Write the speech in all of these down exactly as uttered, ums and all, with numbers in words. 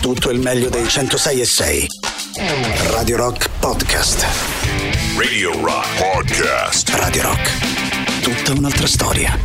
tutto il meglio dei centosei e sei. Radio Rock Podcast. Radio Rock Podcast. Radio Rock. Tutta un'altra storia.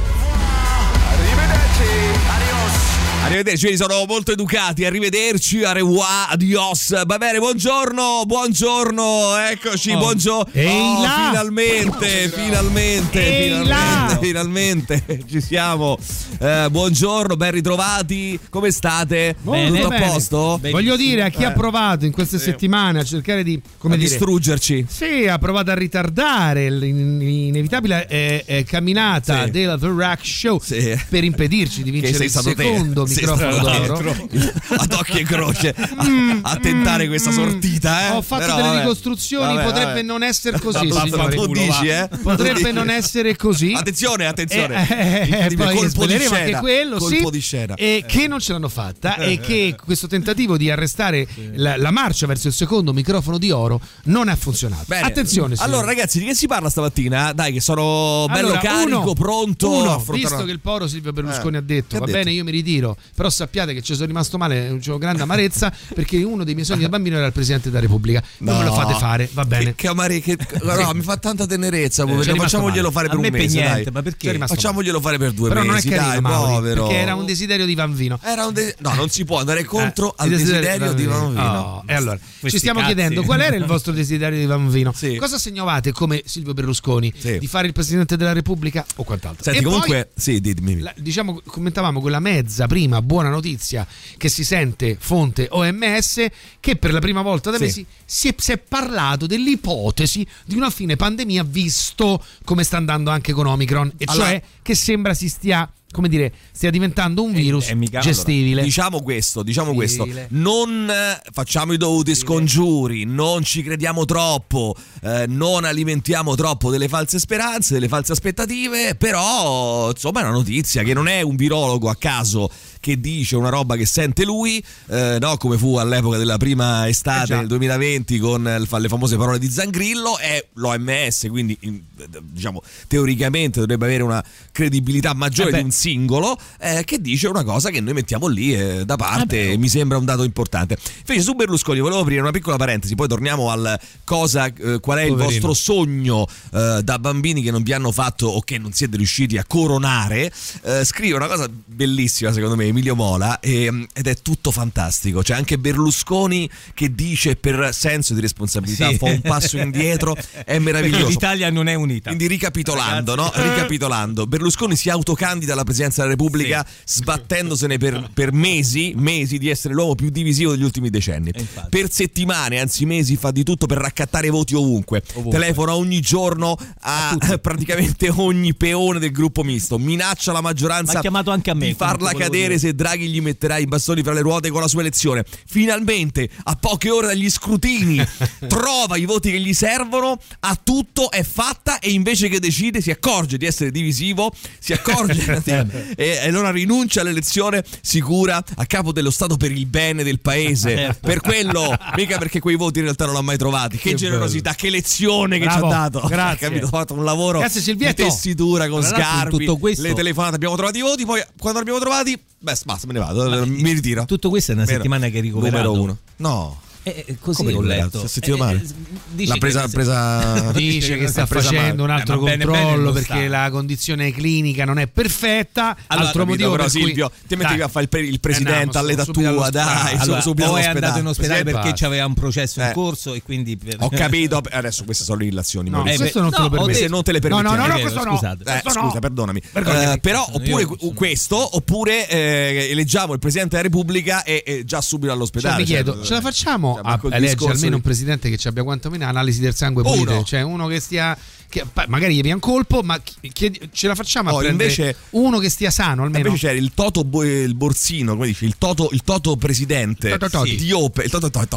Arrivederci. Adios. Arrivederci, sono molto educati. Arrivederci, au revoir, adios. Va bene, buongiorno, buongiorno. Eccoci, oh. buongiorno. Oh, finalmente, finalmente, Ehi finalmente, là. finalmente ci siamo. Eh, buongiorno, ben ritrovati. Come state? Bene, Tutto bene. a posto? Bene. Voglio dire a chi eh. ha provato in queste sì. settimane a cercare di come a dire, distruggerci. Sì, ha provato a ritardare l'inevitabile eh, eh, camminata sì. della The Rock Show sì. per impedirci di vincere il secondo te. microfono d'oro ad occhio e croce a, a tentare questa sortita. Eh? Ho fatto Però, delle vabbè. ricostruzioni. Vabbè, potrebbe vabbè. non essere così. Tu dici, eh? Potrebbe non essere così. Attenzione, attenzione. Eh, eh, poi colpo di scena. Anche quello, colpo sì, di scena. E che non ce l'hanno fatta e che questo tentativo di arrestare la, la marcia verso il secondo microfono di oro non ha funzionato. Bene. Attenzione. Signori. Allora, ragazzi, di che si parla stamattina? Dai, che sono bello allora, carico, uno, pronto. Uno, a affrontare... visto che il poro Silvio Berlusconi eh, ha detto, va detto? bene, io mi ritiro, però sappiate che ci sono rimasto male, ho grande amarezza perché uno dei miei sogni da bambino era il Presidente della Repubblica. Non no, me lo fate fare, va bene. Che, che amare, che, no, mi fa tanta tenerezza. Eh, facciamoglielo fare per un mese, niente, dai. Ma perché? Facciamoglielo fare per due però mesi, non è carino, dai, Mauri, povero. perché era un desiderio di Vanvino. Era un de- no, non si può andare contro eh, al desiderio, desiderio di Vanvino. Oh, e allora, ci stiamo cazzi. chiedendo qual era il vostro desiderio di Vanvino. Sì. Cosa segnavate come Silvio Berlusconi? Sì. Di fare il Presidente della Repubblica o quant'altro? Senti, e comunque, poi, sì, dimmi. La, diciamo, commentavamo quella mezza prima buona notizia che si sente fonte O M S, che per la prima volta da sì. mesi si è, si è parlato dell'ipotesi di una fine pandemia, visto come sta andando anche con Omicron, e allora, cioè che sembra si stia, come dire, stia diventando un virus è, è mica, gestibile. Allora, diciamo questo, diciamo questo. Non facciamo i dovuti scongiuri, non ci crediamo troppo, eh, non alimentiamo troppo delle false speranze, delle false aspettative, però insomma è una notizia che non è un virologo a caso che dice una roba che sente lui, eh, no, come fu all'epoca della prima estate eh del duemilaventi con le famose parole di Zangrillo, è l'O M S, quindi diciamo teoricamente dovrebbe avere una credibilità maggiore eh di un singolo, eh, che dice una cosa che noi mettiamo lì eh, da parte, e mi sembra un dato importante. Invece su Berlusconi volevo aprire una piccola parentesi, poi torniamo al cosa, eh, qual è Poverino. il vostro sogno eh, da bambini che non vi hanno fatto o che non siete riusciti a coronare. Eh, scrive una cosa bellissima secondo me Emilio Mola, e, ed è tutto fantastico. C'è anche Berlusconi che dice per senso di responsabilità sì. fa un passo indietro, è meraviglioso. Perché l'Italia non è unita. Quindi ricapitolando, no? Ricapitolando, Berlusconi si autocandida alla presidenza della Repubblica sì. sbattendosene per, per mesi, mesi di essere l'uomo più divisivo degli ultimi decenni. Per settimane, anzi mesi, fa di tutto per raccattare voti ovunque. ovunque. Telefona ogni giorno a, a praticamente ogni peone del gruppo misto. Minaccia la maggioranza ha chiamato anche a me, di farla cadere se Draghi gli metterà i bastoni fra le ruote con la sua elezione. Finalmente, a poche ore dagli scrutini, trova i voti che gli servono, ha tutto, è fatta, e invece che decide si accorge di essere divisivo, si accorge e allora rinuncia all'elezione sicura a capo dello Stato per il bene del paese. Per quello, mica perché quei voti in realtà non l'ha mai trovati. Che, che generosità, bello. Che lezione che Bravo, ci ha dato. Grazie. Capito? Ha fatto un lavoro grazie, di tessitura con Sgarbi, tutto questo... le telefonate, abbiamo trovato i voti, poi quando li abbiamo trovati, beh, basta, me ne vado, Ma mi ritiro. Tutto questo è una Vero. settimana che è ricoverato. Numero uno. No. Eh, così come ho letto. Si è sentito male? Eh, L'ha presa, che, presa dice che sta facendo un altro eh, controllo bene, bene perché la condizione clinica non è perfetta. Allora, altro capito, motivo però per Silvio, cui... ti metti a fare il, il presidente eh no, all'età tua, dai, allora, subito poi è all'ospedale. andato in ospedale perché Presidente, c'aveva un processo in eh. corso e quindi ho capito, adesso queste sono le illazioni. No, eh, questo non te lo no, permetti. Se non te le No, permetti. no, no, no, vero, questo no. scusate. Eh, questo scusa, no. perdonami. Vergognati. Eh, però oppure sono... questo, oppure eh, eleggiamo il Presidente della Repubblica e, e già subito all'ospedale. Cioè, mi chiedo, cioè, ce la facciamo cioè, a eleggere almeno di... un presidente che ci abbia quantomeno analisi del sangue pulite? Uno. Cioè uno che stia... Che magari gli via un colpo, ma chiedi, ce la facciamo a oh, prendere invece, uno che stia sano almeno. Invece c'era il Toto bo- il Borsino, come dici, il Toto, il Toto presidente Toto sì. di Open, il Toto Toto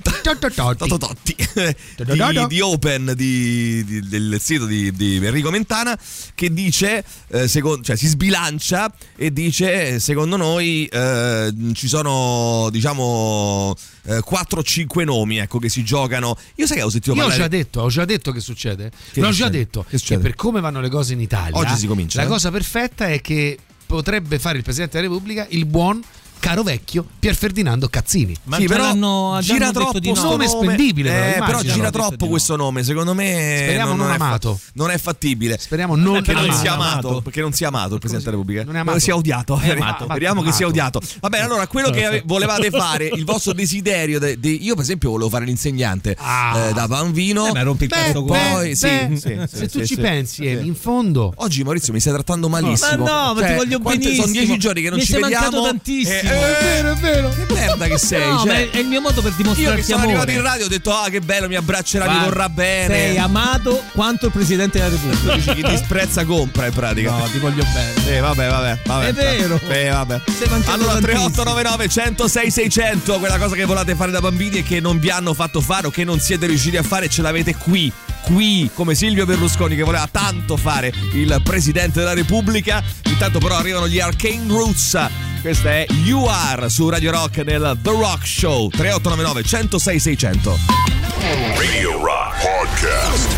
Toto Totti di, di Open di, di, del sito di, di Enrico Mentana, che dice eh, secondo, cioè si sbilancia e dice secondo noi eh, ci sono diciamo eh, quattro o cinque nomi, ecco, che si giocano. Io sai che ho sentito Io parlare... ho già detto, ho già detto che succede. Che L'ho succede? già detto che, che per come vanno le cose in Italia oggi si comincia. La eh? cosa perfetta è che potrebbe fare il Presidente della Repubblica il buon caro vecchio Pier Ferdinando Cazzini. Ma sì, però hanno, gira troppo di no. nome spendibile, eh, però, però gira no, troppo questo nome, secondo me. Speriamo non, non amato. È fa- non è fattibile. Speriamo non perché amato. non sia amato, perché non sia amato il Presidente della Repubblica. Non è amato. Non sia odiato. È amato. Speriamo amato. che sia odiato. Va bene, allora quello che ave- volevate fare, il vostro desiderio de- de- io per esempio volevo fare l'insegnante ah. eh, da bambino. Eh, ma rompi il cazzo con poi beh, sì, beh, sì, sì, se sì, tu sì, ci sì. pensi, Sì. in fondo Oggi Maurizio mi stai trattando malissimo. Ma no, ma cioè, ti voglio quante- benissimo. Sono dieci giorni che non mi ci sei vediamo. mancato tantissimo. Eh, eh, è vero, è vero. Che merda che sei. No, cioè, ma è, è il mio modo per io dimostrarti che sono amore. arrivato in radio ho detto ah che bello, mi abbraccerà, mi Guarda, vorrà bene. Sei amato quanto il Presidente della Repubblica. Dici chi disprezza compra in pratica. No, ti voglio bene. Eh vabbè, vabbè, vabbè. È vero. Eh vabbè. Sei mancato Allora tre tantissimo. otto nove nove uno zero sei sei zero zero, quella cosa che volate fare da bambini e che non vi hanno fatto fare o che non siete riusciti a fare, ce l'avete qui. Qui, come Silvio Berlusconi che voleva tanto fare il Presidente della Repubblica. Intanto però arrivano gli Arcane Roots. Questa è You Are su Radio Rock nel The Rock Show. Tre otto nove nove uno zero sei sei zero zero. Radio Rock Podcast.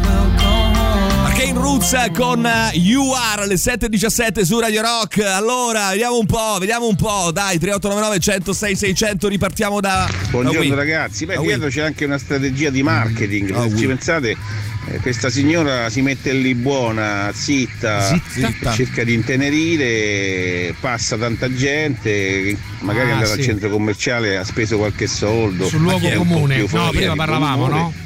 Arcane Roots con You Are alle sette e diciassette su Radio Rock. Allora, vediamo un po', vediamo un po'. Dai, tre otto nove nove uno zero sei sei zero zero, ripartiamo da. Buongiorno da ragazzi, beh da dietro c'è anche una strategia di marketing, Ah, se oui. ci pensate eh, questa signora si mette lì buona, zitta, Zitta. cerca di intenerire, passa tanta gente, magari Ah, è andata sì. al centro commerciale, ha speso qualche soldo, sul luogo è un po' comune. più No, fuori prima di parlavamo, comune, no?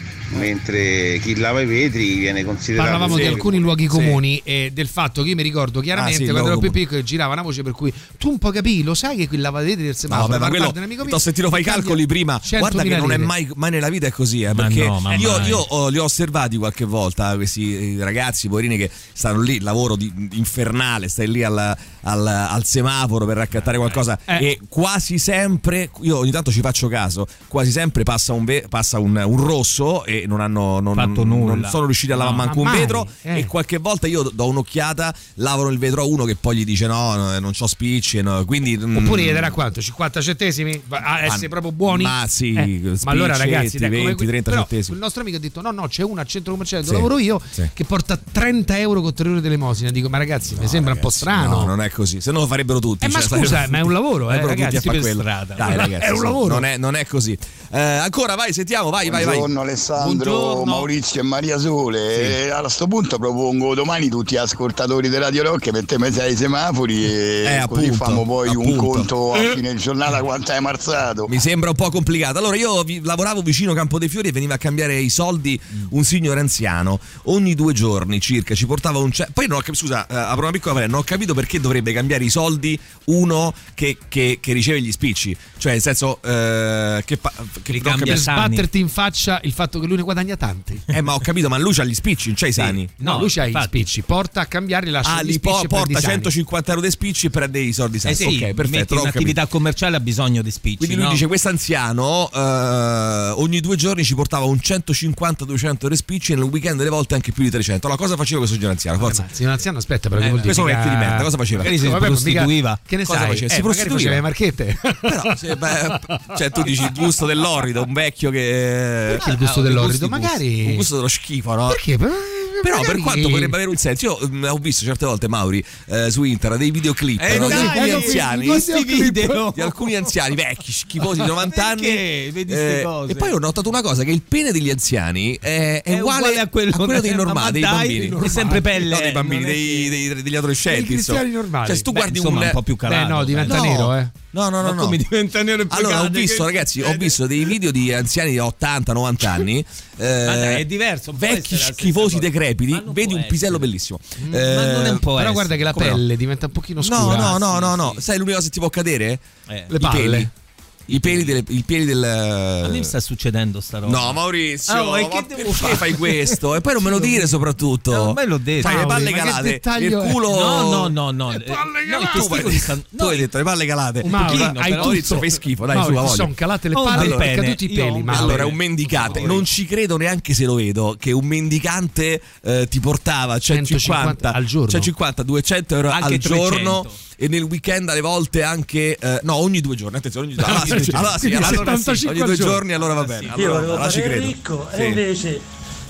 mentre chi lava i vetri viene considerato Parlavamo di fuori alcuni comune. luoghi Sì. comuni e del fatto che io mi ricordo chiaramente Ah, sì, il quando ero luogo più piccolo girava una voce per cui tu un po' capì, lo sai che qui lava vetri del No, semaforo. vabbè, ma quello guarda, un amico mio, t'ho sentito fai i cambia calcoli prima. Guarda che non è centomila mai, mai nella vita è così, eh, Ma perché no, ma io, mai. io ho- li ho osservati qualche volta, questi eh, ragazzi, poverini che stanno lì, lavoro di, infernale, stai lì al, al, al semaforo per raccattare qualcosa Eh. e quasi sempre, io ogni tanto ci faccio caso, quasi sempre passa un, ve- passa un, un rosso e non hanno non, Fatto non nulla. sono riusciti a lavare No, manco ma un mai, vetro eh. e qualche volta io do un'occhiata, lavano il vetro a uno che poi gli dice no, no non c'ho spicci, no, quindi Oppure mm, gli darà quanto? cinquanta centesimi? A essere Ma- proprio buoni? ma sì, Eh, ma allora spiccetti, ragazzi, dai, come venti, que- trenta però centesimi. il nostro amico ha detto no no c'è una al centro commerciale dove Sì, lavoro io sì. che porta trenta euro con tre ore dell'elemosina. Dico ma ragazzi mi sembra un po' strano. No, non è così. Se no lo farebbero tutti. Eh, ma cioè, scusa, sarebbero ma è un lavoro, eh, sarebbero tutti ragazzi, a fare per quello. strada. Dai, ragazzi, È un sì, lavoro. Non è, non è così. Eh, ancora, vai, sentiamo, vai, vai, vai. Buongiorno Alessandro, Buongiorno. Maurizio e Maria Sole. Sì. E a sto punto propongo domani tutti gli ascoltatori di Radio Rock mettiamo sei semafori e Eh, così appunto, famo poi un appunto. conto a fine giornata quanto hai marzato. Mi sembra un po' complicato. Allora, io vi- lavoravo vicino Campo dei Fiori e veniva a cambiare i soldi un signore anziano ogni due giorni circa. Ci portava un. Ce- Poi non ho capito, scusa, eh, apro una piccola parentesi, non ho capito perché dovrebbe cambiare i soldi uno che, che, che riceve gli spicci. Cioè, nel senso, eh, che, pa- che Li non ho cambia capito- Per sani. sbatterti in faccia il fatto che lui ne guadagna tanti. Eh, ma ho capito, ma lui c'ha gli spicci, non c'ha i sani. No, No, lui c'ha i infatti. spicci, porta a cambiare, lascia Ah, gli li spicci po- e prende porta i sani. centocinquanta euro di spicci e prende i soldi Eh sani. sì, ok, metti perfetto. l'ho un'attività capito. commerciale ha bisogno di spicci. Quindi lui no? dice questo anziano eh, ogni due giorni ci portava un centocinquanta duecento euro di spicci e nel weekend delle volte anche più di trecento. Allora cosa faceva questo signore anziano? Forza. Ma signor anziano aspetta però Eh, che vuol dire questo è un mica- vecchio di merda, cosa faceva? Magari si Vabbè, ma mica- prostituiva. Che ne Cosa sai? faceva? Si Eh, magari prostituiva. faceva le marchette. Però, se, beh, cioè tu dici il gusto dell'orrido, un vecchio che Perché il gusto Ah, dell'orrido? gusti, Magari un gusto dello schifo, no? Perché? Però Magari- per quanto potrebbe avere un senso, io mh, ho visto certe volte Mauri eh, su internet dei videoclip Eh, no? dai, di alcuni dai, anziani, questi video. di alcuni anziani vecchi, schifosi di novanta anni. Perché? Vedi ste Eh, cose. e poi ho notato una cosa: che il pene degli anziani è, è uguale, a quello, dei ma normali, dei dai, bambini. è sempre pelle. No, dei bambini, non è dei, che- dei- degli adolescenti. Dei cristiani insomma. normali. Cioè, se tu Beh, guardi insomma, un un po' più calato. Beh, no, diventa No. nero, eh. No, no, no, Ma no. come diventa nero e poi Allora, ho cade, visto, che- ragazzi, ho visto dei video di anziani di ottanta novanta anni. eh, Ma dai, è diverso, non può vecchi essere la stessa schifosi cosa. decrepiti. Ma non Vedi può un essere. pisello bellissimo. Ma non è un po' Però essere. guarda che la come no? pelle diventa un pochino No, scura. no, no, sì, no, no. sì. Sai l'unica cosa che ti può accadere? Eh. Le I palle. peli. I peli delle, i peli del. A me mi sta succedendo sta roba. No, Maurizio, Ah, ma ma che devo perché fare? fai questo? E poi non me lo dire soprattutto. No, me l'ho detto. Fai le Mauri, palle ma che calate, dettaglio il è? culo. No, no, no, no. Le palle Eh, no, i calate. Tu, testicoli stanno. tu hai detto le palle calate. Mauro, Pochino, hai però, tutto. Maurizio, fai schifo, dai, Mauro, sulla ti voglia. sono calate le Oh, palle allora, e caduti i io- peli. Ma Allora, è un mendicante. Non ci credo neanche se lo vedo. Che un mendicante eh, ti portava centocinquanta al giorno. centocinquanta duecento euro Anche al giorno. trecento. E nel weekend alle volte anche. eh, no, ogni due giorni. Attenzione, ogni due giorni. Allora, sì, Quindi allora sì, allora sì, settantacinque ogni due al giorno. giorni, allora va bene. Io Allora, volevo allora ci fare credo. ricco Sì. e invece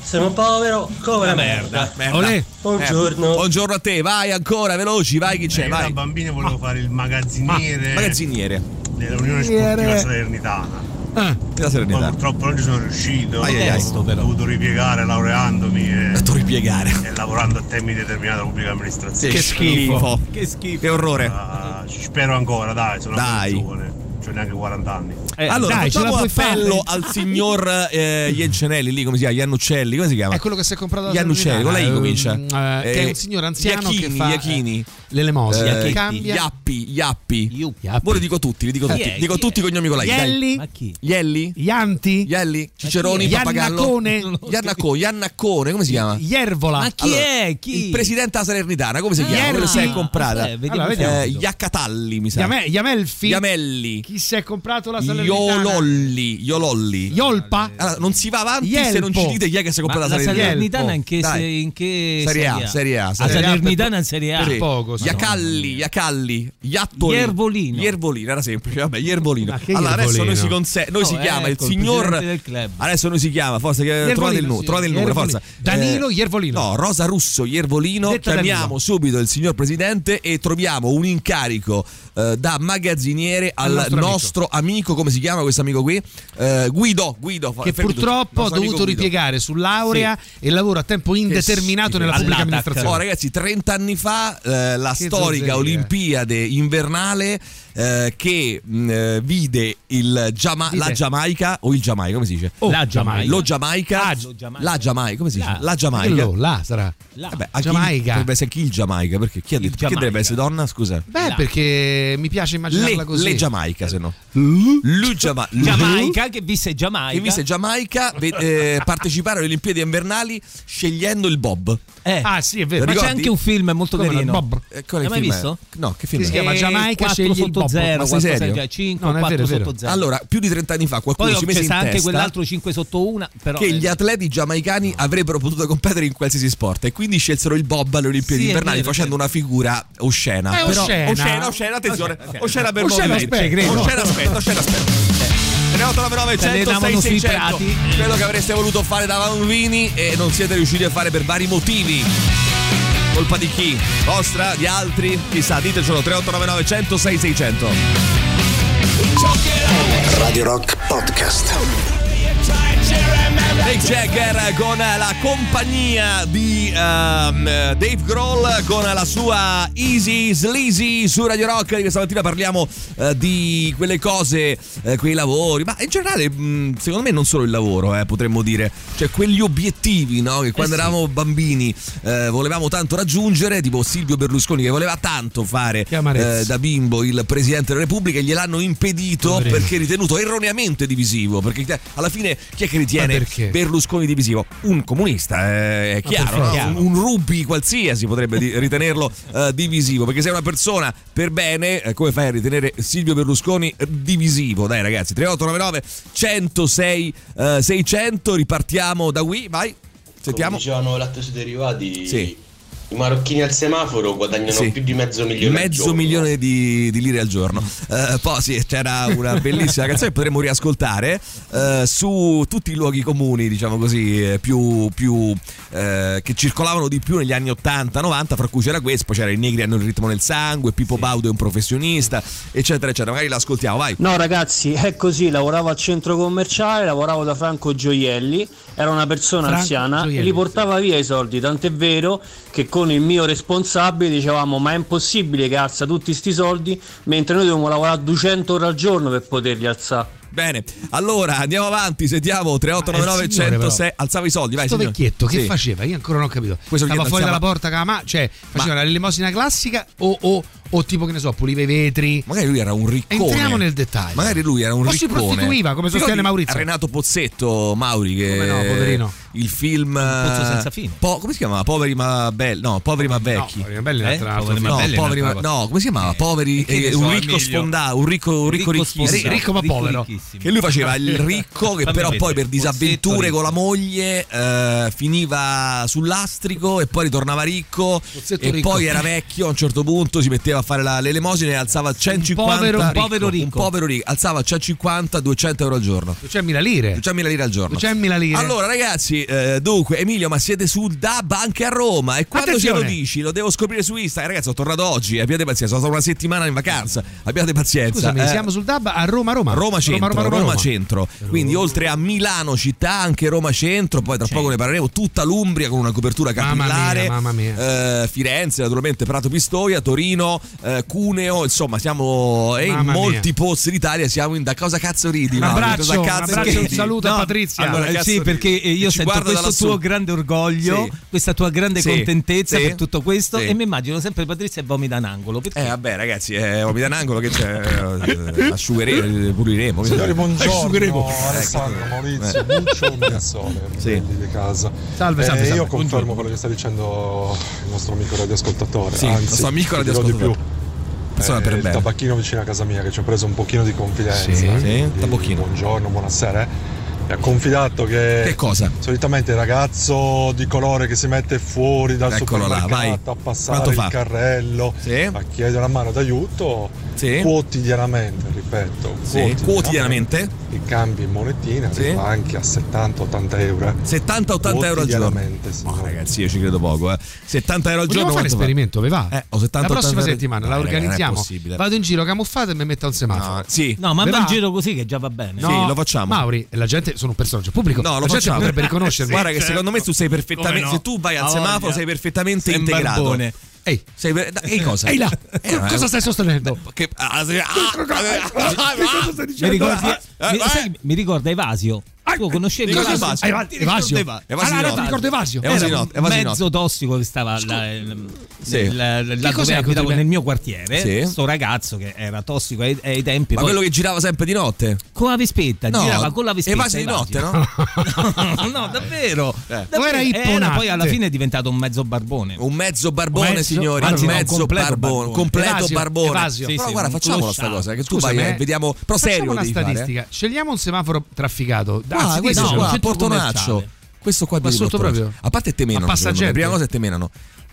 Sono povero come la merda. merda. Buongiorno. Eh, buongiorno a te, vai ancora, veloci, vai, chi c'è? Eh, vai. Da bambino volevo ah. fare il magazziniere, Ma, magazziniere dell'Unione Sportiva Salernitana. Ah, della Salernitana. Ma purtroppo non ci sono riuscito. Ai, ai, ai. Ho dovuto ripiegare laureandomi e, ripiegare. e lavorando a tempi determinati alla pubblica amministrazione. Che schifo. Che schifo. Che orrore. Uh, ci spero ancora, dai, sono dai. giovane. C'ho neanche quaranta anni. Eh, allora, dai, facciamo appello fare. al signor eh, Iencenelli, lì come si chiama? Iannuccelli, come si chiama? È quello che si è comprato da Iannuccelli, con lei comincia. Uh, eh, che è un signor anziano Iachini, che fa Iachini. Eh, l'elemosina, Eh, che cambia. Iappi, Iappi. Iappi. Voi li dico tutti, li dico tutti. Chi è? Dico Chi tutti è? i cognomi con lei. Ielli. Ma chi? Ielli? Ianti. Ielli? Ciceroni, Pappagallo? Iannacone. Iannacone, Iannaccone, come si chiama? Iervola. Ma chi Allora, è? Chi? Il presidente della Salernitana, come si Ah, chiama? Quello che si è comprata. vabbè, vediamo Allora, vediamo. Eh, Iacatalli, mi sa. Iame- Iamelfi. Iamelli. Chi si è comprato la Salernitana? Iololli. Iololli. Iolpa. Allora, non si va avanti Ielpo. se non ci dite chi è che si è Ma comprata la la Salernitana. Salernitana in che, Dai. se- in che Serie A, Serie A. La Serie A. Salernitana in Serie A. Sì. poco, sì. Iacalli, Iacalli, Iattoli. Iervolino. Iervolino, era semplice, vabbè, Iervolino. Ma che Allora adesso Iervolino? noi si conse- noi No, si chiama ecco, il il signor presidente del club. Adesso noi si chiama, forse che Iervolino, trovate il numero, sì. trovate il numero, Iervolino. forza. Danilo Eh, Iervolino. No, Rosa Russo Iervolino, Detta chiamiamo Danilo. subito il signor presidente e troviamo un incarico eh, da magazziniere al, Al nostro nostro, amico. come si chiama questo amico qui? Eh, Guido, Guido Che fermi purtroppo tutti. ha Nostro amico dovuto Guido. ripiegare su laurea e lavoro a tempo indeterminato schifo. nella pubblica All'A T A C. amministrazione. Oh, ragazzi, trenta anni fa eh, la Che storica zozzeria. Olimpiade invernale eh, che mh, eh, vide il Giama- Vide. la Giamaica o il Giamaica, come si dice? Oh, La Giamaica. Lo Giamaica, Ah, lo Giamaica. la Giamaica, come si dice? La. La Che Giamaica. lo, là sarà. Là. Vabbè, a chi- Giamaica. Dovrebbe essere chi il Giamaica? Perché chi ha Il detto? Che Giamaica. dovrebbe essere donna? Scusa. Beh, Là. perché mi piace immaginarla Le, così. le Giamaica, se no. Lu Giama- Giamaica, che visse Giamaica. Che visse Giamaica ve- eh, partecipare alle Olimpiadi invernali scegliendo il bob. Eh. Ah, sì, è vero. Ma c'è ricordi? anche un film molto Come no, carino. Bob. Eh, qual è L'hai il mai film? visto? No, che film Che è? si chiama Giamaica quattro scegli il sotto Bob. zero, Ma sei qualcosa serio? del- cinque, No, non è quattro vero, è sotto vero. zero. Allora, più di trenta anni fa qualcuno Poi si c'è mise in anche testa quell'altro cinque sotto una, però che gli atleti giamaicani avrebbero potuto competere in qualsiasi sport e quindi scelsero il bob alle Olimpiadi Sì, è invernali vero, facendo sì. una figura oscena. È Però- oscena. oscena, oscena, attenzione. Oscena, Oscena per Oscena, movimenti. aspetta, credo. Oscena, aspetta, oscena, aspetta. tre otto nove nove Se ne cento sei davano sui seicento. prati. Quello che avreste voluto fare da bambini e non siete riusciti a fare per vari motivi. Colpa di chi? Vostra? Di altri? Chissà, ditecelo. tre otto nove nove cento sei seicento. Radio Rock Podcast. Mick Jagger con la compagnia di um, Dave Grohl con la sua Easy Sleazy su Radio Rock. Di questa mattina parliamo uh, di quelle cose, uh, quei lavori, ma in generale mh, secondo me non solo il lavoro, eh, potremmo dire, cioè quegli obiettivi, no? Che quando Eh sì. eravamo bambini uh, volevamo tanto raggiungere, tipo Silvio Berlusconi che voleva tanto fare Che amarezza. uh, da bimbo il Presidente della Repubblica e gliel'hanno impedito Poverino. perché ritenuto erroneamente divisivo, perché te- alla fine chi è che ritiene Ma perché? Berlusconi divisivo? Un comunista, eh, è chiaro, per no? un, un Rubi qualsiasi potrebbe di- ritenerlo eh, divisivo, perché sei una persona per bene, eh, come fai a ritenere Silvio Berlusconi eh, divisivo? Dai ragazzi, tre otto nove nove centosei eh, seicento, ripartiamo da qui, vai, sentiamo. Come dicevano lattosi derivati, Sì. i marocchini al semaforo guadagnano Sì. più di mezzo milione al Mezzo giorno. milione di, di lire al giorno. Eh, poi sì, c'era una bellissima canzone che potremmo riascoltare eh, su tutti i luoghi comuni, diciamo così, eh, più, più eh, che circolavano di più negli anni ottanta novanta, fra cui c'era questo, poi c'era I negri hanno il ritmo nel sangue, Pippo Baudo è un professionista, eccetera, eccetera. Magari l'ascoltiamo, vai. No ragazzi, è così, lavoravo al centro commerciale, lavoravo da Franco Gioielli, era una persona Franco anziana Gioielli, e li portava via i soldi, tant'è vero che con il mio responsabile dicevamo ma è impossibile che alza tutti sti soldi mentre noi dobbiamo lavorare duecento ore al giorno per poterli alzare. Bene, allora andiamo avanti, sentiamo tre otto nove nove centosei, alzava i soldi, vai Questo signor. vecchietto che Sì. faceva? Io ancora non ho capito. Questo Stava che fuori alzava- dalla porta con la ma- cioè faceva la elemosina classica o, o, o tipo che ne so, puliva i vetri. Magari lui era un riccone. Entriamo nel dettaglio. Magari lui era un O si riccone. prostituiva, come sostiene Ricordi Maurizio. Renato Pozzetto, Mauri, che Come no, poverino. il film pozzo senza fine. Po- come si chiamava? Poveri ma belli. No, poveri ma vecchi. No, Poveri ma belli è Eh? un'altra- Poveri ma No, belli è poveri ma- un'altra cosa. no, come si chiamava? Poveri che ne eh, so, un ricco Emilio. sfondato, un ricco, un ricco Ricco ricchissimo. sfondato. Ricco ma Ricco povero. ricchissimo. Che lui faceva il ricco che Fammi però vedere. poi per disavventure Pozzetto con la ricco. moglie eh, finiva sul lastrico e poi ritornava ricco Pozzetto e ricco. poi era vecchio, a un certo punto si metteva a fare la, l'elemosina e alzava centocinquanta un povero, un povero ricco. Un povero ricco, alzava centocinquanta duecento euro al giorno. duecentomila lire. duecentomila lire al giorno. duecentomila lire. Allora ragazzi, eh, dunque Emilio, ma siete sul D A B anche a Roma? E quando Attenzione. ce lo dici? Lo devo scoprire su Instagram. Ragazzi, sono tornato oggi, abbiate pazienza, sono stato una settimana in vacanza. Abbiate pazienza. Scusami, eh, siamo sul D A B a Roma Roma. Roma Centro, Roma, Roma, Roma, Roma. Centro. Quindi oltre a Milano città, anche Roma Centro, poi tra Sì. poco ne parleremo, tutta l'Umbria con una copertura capillare. Mamma mia, mamma eh, Firenze, naturalmente Prato Pistoia, Torino, eh, Cuneo, insomma, siamo e in Mamma molti mia. posti d'Italia siamo in da cosa cazzo ridi? Un Mauro? abbraccio, Cosa un cazzo abbraccio, un ridi? saluto No, a Patrizia. allora, Eh, cazzo sì, perché ridi? io Ci sento guarda da questo lassù. tuo grande orgoglio, Sì. questa tua grande Sì. contentezza Sì. per tutto questo Sì. e mi immagino sempre Patrizia e vomita in angolo. Perché? Eh vabbè ragazzi, è eh, in angolo che c'è, eh, asciugheremo, puliremo. Signori, buongiorno, Asciugheremo. Alessandro, Ecco. Maurizio, Eh. Muccio Miazzole, Sì. belli di casa. Salve, Eh, salve, salve. Io confermo quello che sta dicendo il nostro amico radioascoltatore. Sì, il Anzi, nostro amico ti dirò radioascoltatore. di più. Persona Eh, per il bene. tabacchino vicino a casa mia che ci ho preso un pochino di confidenza. Sì, sì, quindi tabacchino. Buongiorno, buonasera. eh. Mi ha confidato che, Che cosa? solitamente il ragazzo di colore che si mette fuori dal Eccolo là, supermercato vai. a passare Quanto il fa? carrello, Sì. a chiedere una mano d'aiuto Sì. quotidianamente, ripeto, Sì, quotidianamente. i cambi in monetine Sì. arriva anche a settanta ottanta euro. settanta ottanta euro al giorno. Quotidianamente, signore. Oh, ragazzi, io ci credo poco, eh. settanta euro al Vogliamo giorno. fare quanto fa? l'esperimento, ve va? Eh, o settanta, la prossima ottanta settimana no, la raga, non è organizziamo. possibile. Vado in giro camuffato e mi metto al semaforo. No, sì. No, ma Ve va in va? giro così che già va bene. Sì, lo facciamo. Mauri, la gente sono un personaggio pubblico. No, lo la gente facciamo. potrebbe riconoscermi. Guarda che certo. secondo me tu sei perfettamente. Come no? Se tu vai al Ha semaforo, voglia. sei perfettamente Sei un integrato. barbone. Ehi, Sei per... Ehi, cosa? ehi là, Eh, cosa stai sostenendo? Che... ah, sì, ah, Che cosa stai Mi dicendo? ricordi, Eh, mi, eh. sai, mi ricorda Evasio. Tu conoscevi Di cosa Evasio? Evasio? Eva- Evasio. Evasio. Ah, no, no, ti ricordo Evasio. Evasio Era no, un Evasio no. mezzo tossico che stava là, eh, Sì. nel- là Che dove cos'è che abitavo potrebbe- nel mio quartiere. Sì. Sto ragazzo che era tossico ai, ai tempi. Ma poi quello che girava sempre di notte? con la vespetta, No, girava con la vespetta. Evasio di notte, no? no, no, davvero. Eh. davvero. O era Ippo Era poi Natte? alla fine è diventato un mezzo barbone. Un mezzo barbone, Un mezzo- signori. anzi, un no, un mezzo completo barbone, barbone. completo Evasio, barbone. Evasio. Sì, Però sì, guarda, un facciamola sta clochard. cosa, che tu Scusami, vai eh. e vediamo. Però serio Facciamo lo una devi fare. statistica. Scegliamo un semaforo trafficato. Ah, Anzi, questo no, qua, un centro Portonaccio. commerciale. Questo qua Ma di sotto Portonaccio. proprio? A parte te menano. Ma passa secondo me. gente? Prima cosa te menano.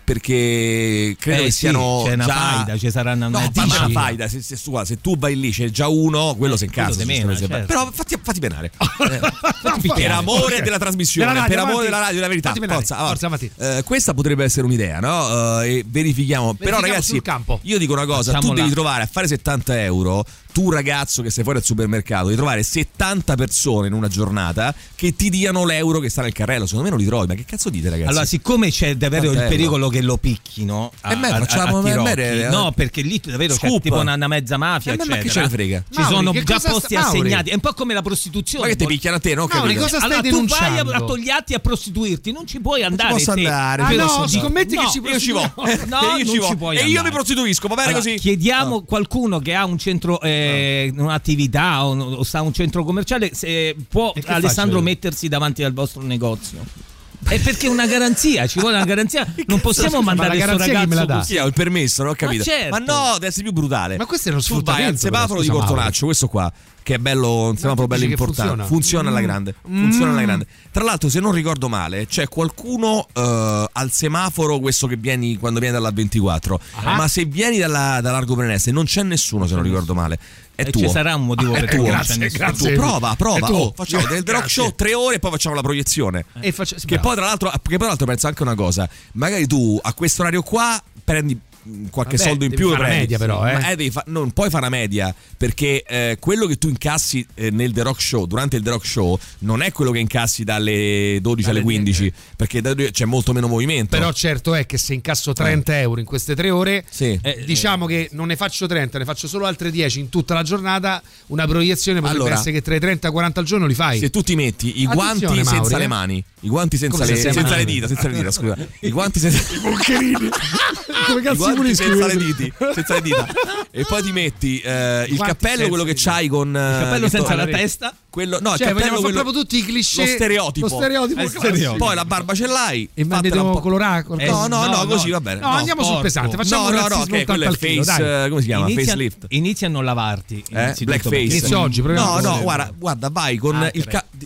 Perché credo Eh, che sì, siano c'è una già... faida, ci saranno No, una a parte dici? la faida, se, se, se, se tu vai lì c'è già uno, quello si incazza. quello te se mena, stai- certo. Però fatti, fatti penare. Eh, Fatti per picchiare. amore Ok. della trasmissione, Della radio, per amore avanti. della radio, della verità. Fatti penare. Forza, avanti. Forza, avanti. Eh, questa potrebbe essere un'idea, no? Eh, e verifichiamo. Però Verifichiamo ragazzi, sul campo. io dico una cosa, tu Facciamola. devi trovare a fare settanta euro, tu ragazzo che sei fuori al supermercato, devi trovare settanta persone in una giornata che ti diano l'euro che sta nel carrello. Secondo me non li trovi, ma che cazzo dite ragazzi? Allora, siccome c'è davvero il Quant'è, pericolo che lo picchino, a, Eh beh, a- facciamo- a tirocchi. beh, no, perché lì davvero c'è scoop. tipo una, una mezza mafia, Eh, ma- ma eccetera. che ce ne frega? Ci Mauri, sono che già cosa posti sta- Mauri? assegnati. È un po' come la prostituzione. Ma che ti picchiano a te, no? Mauri, Capito? cosa stai allora, tu vai denunciando? a togliarti a prostituirti, non ci puoi andare. posso te. andare, Ah vedo no, soltanto- scommetti No, che ci Io ci vo. No, io non ci vo. ci puoi E io mi andare. prostituisco, va bene Allora, così? chiediamo qualcuno che ha un centro, eh, un'attività o, o sta a un centro commerciale, se può E che Alessandro faccio io? mettersi davanti al vostro negozio. È perché è una garanzia, ci vuole una garanzia. Non possiamo scusa, mandare ma la questo garanzia chi me la ragazzo dà? così. Sì, ho il permesso, non ho capito. certo. Ma no, deve essere più brutale. Ma questo è uno Tu vai al sfruttamento. semaforo però, di scusa, Portonaccio, questo qua, che è bello, un semaforo tu bello dici che importante. funziona? Funziona alla Mm. grande. Funziona alla Mm. grande. Tra l'altro, se non ricordo male, c'è qualcuno eh, al semaforo, questo che vieni quando vieni dalla ventiquattro. Ah. Ma se vieni dalla, da Largo Preneste, non c'è nessuno, se non ricordo male. È E tuo. ci sarà un motivo Ah, per è cui tuo. non c'è Grazie, nessuno. È tuo. grazie. Prova, prova. È tuo. Oh, facciamo del rock show tre ore e poi facciamo la proiezione. E faccio, Che poi, tra l'altro, che poi tra l'altro penso anche una cosa: magari tu a questo orario qua prendi mh, qualche Vabbè, soldo in devi più. fare lo una prendi. media però, eh. Ma, devi fa- non puoi fare una media perché eh, quello che tu incassi eh, nel The Rock Show durante il The Rock Show non è quello che incassi dalle dodici alle Dalle quindici, perché da- c'è molto meno movimento. Però certo è che se incasso trenta euro in queste tre ore, Sì. eh, diciamo che non ne faccio trenta, ne faccio solo altre dieci in tutta la giornata, una proiezione potrebbe Allora, essere che tra i trenta e i quaranta al giorno li fai. Se tu ti metti i guanti Attenzione, senza Mauri, le eh. mani, i guanti senza, Come le, senza le senza le mani? dita, senza le dita, scusa, i guanti senza I boccherini. Come i cazzo guanti pulisco senza io? le dita, senza le dita. E poi ti metti eh, il Guanti cappello, senza quello le che dita. c'hai con eh, Il cappello che senza to- la testa. quello, no, il Cioè, cappello vogliamo fare quello, proprio tutti i cliché. lo stereotipo. Lo stereotipo Eh, classico. Poi la barba ce l'hai. E ma ne fatela un devo po'. colorare? Eh, no, no, no, così va bene. No, andiamo sul porco. pesante. Facciamo No, un no, no, razzismo che quello è ottanta al chilo, face, dai. eh, come si chiama? Inizia, Facelift. inizia a non lavarti. Eh? innanzitutto, Blackface. perché Inizio sono- oggi, proviamo No, a no, vedere. guarda, guarda, vai con Ah, il che ca-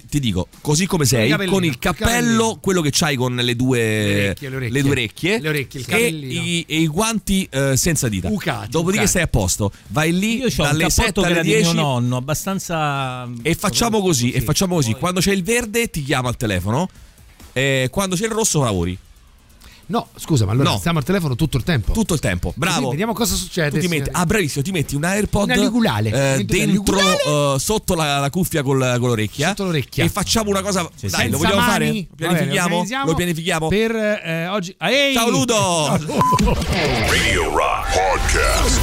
ti dico, così come sei, con il cappello, quello che c'hai con le due le orecchie, le orecchie, le due orecchie, le orecchie il e, i, e i guanti eh, senza dita. Ucati, Dopodiché ucati. stai a posto. Vai lì Io c'ho dalle un sette alle che era di dieci mio nonno, abbastanza. e facciamo così, sì. e facciamo così. Poi... Quando c'è il verde ti chiama al telefono, e quando c'è il rosso lavori. No, scusa, ma allora No. stiamo al telefono tutto il tempo. Tutto il tempo, bravo. Così vediamo cosa succede. Tu ti metti, ah, bravissimo, ti metti un AirPod Una ligulale. eh, Metti una dentro ligulale. eh, sotto la, la cuffia col, con l'orecchia. Sotto l'orecchia. E facciamo una cosa. Sì, dai, senza lo vogliamo mani. fare? Va bene, Pianifichiamo? organizziamo Lo pianifichiamo? Per eh, oggi. Ah, ehi! Ciao Ludo! Radio Rock Podcast.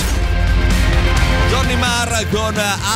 Johnny Marr con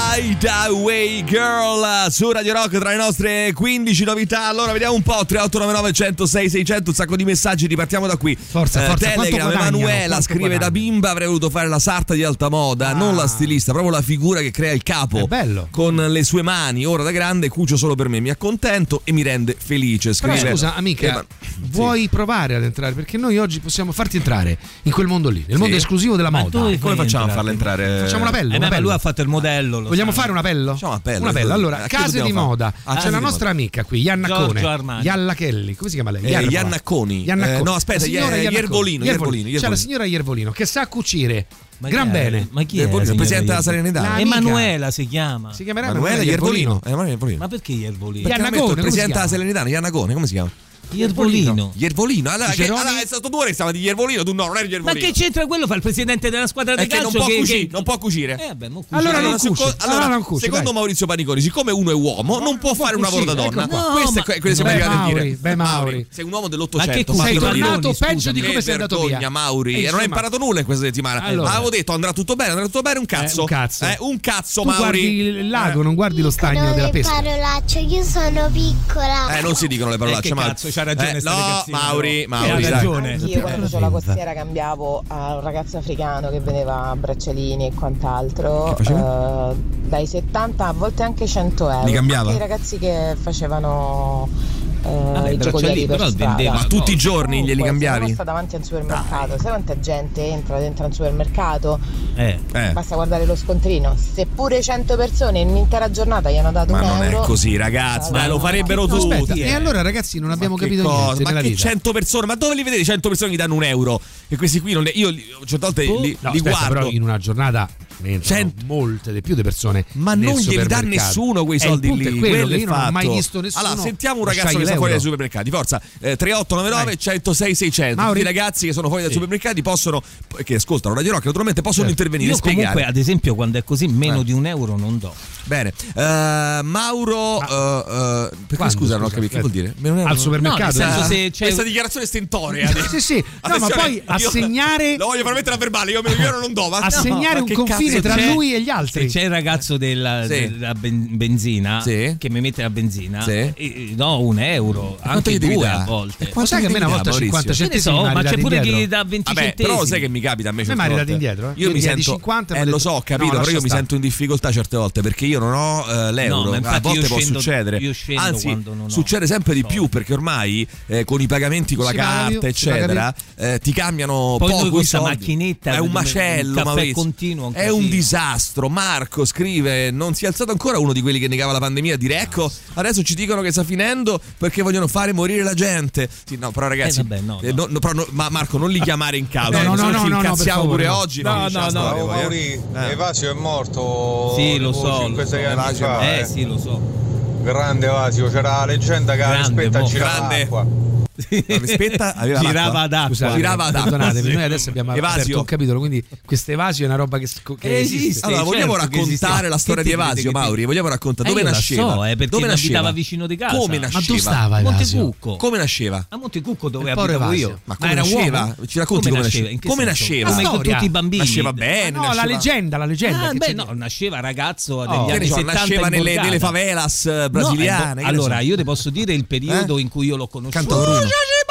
Hideaway Girl su Radio Rock, tra le nostre quindici novità. Allora vediamo un po'. Tre otto nove nove uno zero sei sei zero zero, un sacco di messaggi, ripartiamo da qui. Forza, eh, forza, Telegram, quanto guadagnano? Emanuela Quanto scrive: guadagnano? da bimba avrei voluto fare la sarta di alta moda, Ah. non la stilista, proprio la figura che crea il capo. È bello. Con le sue mani. Ora da grande cucio solo per me, mi accontento e mi rende felice. Però Scrive. scusa, amica, Eh, ma- vuoi provare ad entrare? Perché noi oggi possiamo farti entrare in quel mondo lì, nel mondo esclusivo della Ma moda. dove Come fai facciamo a entrare? farla entrare? Facciamo un appello. Eh, un beh, ma appello. lui ha fatto il modello. Lo Vogliamo sai. fare un appello? Facciamo un appello. Un appello. Allora, A chi case dobbiamo di fare? moda. Ah, C'è case la di nostra moda. amica qui, Iannacone. Giorgio Armani. Iallachelli, come si chiama lei? Eh, Iarvo. Iannaconi. Iannaconi. Eh, no, aspetta, La signora eh, Iannaconi. Iervolino, Iervolino, C'è la Iervolino. signora Iervolino che sa cucire. Ma Gran chi è? bene. Ma chi è? Iervolino, la il presidente della signora Salernitana. Amica. Emanuela si chiama. Si chiamerà Emanuele Iervolino. Emanuele Iervolino. Ma perché Iervolino? Perché ha Iannacone, detto il come si presidente della chiama? Salernitana, Iannacone, come si chiama? Iervolino. Iervolino. Allora, che, Ciceroni? allora è stato tu che stava di Iervolino, tu no, non eri Ma Iervolino. che c'entra quello? Fa il presidente della squadra di È che calcio non può, che, cucire, che- non può cucire. Eh, vabbè, mo cucina. Allora non Allora, cuci. seco- allora, Allora non cuci, secondo dai. Maurizio Paniconi, siccome uno è uomo, non può fare un lavoro da ecco donna. qua. Questo No, è que- quello che siamo Beh, arrivati a Mauri, dire. beh, Mauri. Sei un uomo Ma che dell'Ottocento. cucina? Sei fatto da Paniconi, tornato scusami. peggio di Che come sei andato vergogna, via. Mauri. Eh, E non hai insomma, imparato nulla in questa settimana. Allora. Avevo detto andrà tutto bene, andrà tutto bene, un cazzo. Eh, un cazzo. Eh, un cazzo, Tu Mauri. guardi il lago, non guardi lo stagno della pesca. Parolaccio, io sono piccola. Eh, non si dicono le parolacce, Eh, che Mauri. cazzo, c'ha ragione Eh, sta no, ragazzina, Mauri, però. Mauri, Ha dai. ragione. Io quando facevo la costiera cambiavo a un ragazzo africano che vendeva braccialini e quant'altro, Che eh, dai settanta a volte anche cento euro. Li cambiava? Anche i ragazzi che facevano eh, Vabbè, i giocolieri braccialini, per però strada. vendeva. Ma tutti i giorni glieli Comunque, cambiavi? Sono stata davanti a un supermercato, sai quanta gente entra dentro un supermercato? Eh. Eh. Basta guardare lo scontrino. Seppure cento persone in un'intera giornata gli hanno dato Ma un non euro. è così, ragazzi. Dai, lo farebbero No, tutti. aspetta, eh. e allora ragazzi non abbiamo Ma che capito cosa? niente Ma nella che vita. cento persone? Ma dove li vedete cento persone che gli danno un euro? E questi qui non le, io li- certe volte Oh, li, No, li aspetta, guardo. però in una giornata ne entrano Cent- molte di più di persone. Ma nel non glieli dà supermercato. nessuno quei Eh, il soldi punto lì. è quello, quello che è io non ho fatto. mai visto nessuno. Allora, sentiamo un lasciare ragazzo che sta fuori l'euro. dai supermercati. Forza, eh, tre otto nove nove uno zero sei sei zero zero. Mauri. Tutti i ragazzi che sono fuori dai Sì. supermercati possono, che ascoltano Radio Rock, naturalmente possono Certo. intervenire e Io comunque, spiegare. ad esempio, quando è così, meno Eh. di un euro non do. Bene, Eh, Mauro, eh, eh, perché Quando, scusa, non ho scusa, capito che vuol dire? Meno un euro Al non- supermercato. No, nel senso, Ah, se c'è- questa dichiarazione stentorea. Sì, sì. No, ma Attenzione, poi io- assegnare Lo voglio far mettere a verbale, io meno di un euro non do. Ma assegnare ma un che confine cazzo tra c'è? lui e gli Se altri. c'è il ragazzo della, Sì. della ben- benzina Sì. che mi mette la benzina, Sì. eh, eh, no, un euro, quanto anche gli devi due dare? a volte. E Lo sai che a me una volta Maurizio? cinquanta Che ne centesimi so, mi ma ha c'è ridati pure chi indietro. gli dà venti Vabbè, centesimi. però lo sai che mi capita a me A me certe mi ha volte. ridati indietro, eh? Io Io mi via di sento cinquanta mi eh, ha lo detto, so, ho no, capito, però lascia io mi stare. sento in difficoltà certe volte perché io non ho eh, l'euro. No, ma a infatti volte io può scendo- succedere. io scendo Anzi, quando non ho succede sempre di soldi. più perché ormai eh, con i pagamenti con la Si paga carta, più, si paga eccetera, eh, ti cambiano Poi noi poco con i questa soldi. macchinetta È un un macello, caffè Maurizio. continuo, un È un casino. disastro. Marco scrive: non si è alzato ancora uno di quelli che negava la pandemia a dire ecco, adesso ci dicono che sta finendo perché vogliono fare morire la gente. Sì, no, però ragazzi, Eh, vabbè, no, eh, no. no, però no, ma Marco non li chiamare in causa. No, no, se no, ci no, no, incazziamo per favore, pure no. oggi. No, non no, finisce la no. storia, Ciao poi, eh. Mauri, Eh. Evasio è morto Sì, lo tipo so, cinque sei lo so. anni fa. Eh eh. sì, lo so. Grande Evasio, c'era la leggenda che Grande, rispetta mo. a girare Grande. l'acqua. No, rispetta, aveva Girava l'acqua. ad acqua. Scusate, girava ad acqua, perdonatemi, sì. noi adesso abbiamo Evasio. aperto un capitolo, quindi questo Evasio è una roba che, sc- che Eh, esiste. Allora, vogliamo certo che raccontare esiste. la storia Che di ti crede Evasio, che ti- Mauri? Vogliamo raccontare Eh, dove io la nasceva? so, eh, perché dove mi nasceva? abitava vicino di casa. Come Ma nasceva? dove stava A Evasio? Montecucco. Come nasceva? A Montecucco dove Il povero abitavo Evasio. io. Ma come era nasceva? uomo? Ci racconti come nasceva? In che Come senso? nasceva? Come La con storia. tutti i bambini. Nasceva bene, Ah, no, nasceva... la leggenda, la leggenda. Ah, che beh, c'è no, dietro. nasceva ragazzo Oh. degli Che ne anni so, settanta nasceva in nelle, Borgata. nelle favelas eh, No, brasiliane. eh, che ne allora, so. io ti posso dire il periodo Eh? in cui io l'ho conosciuto. Canta Bruno.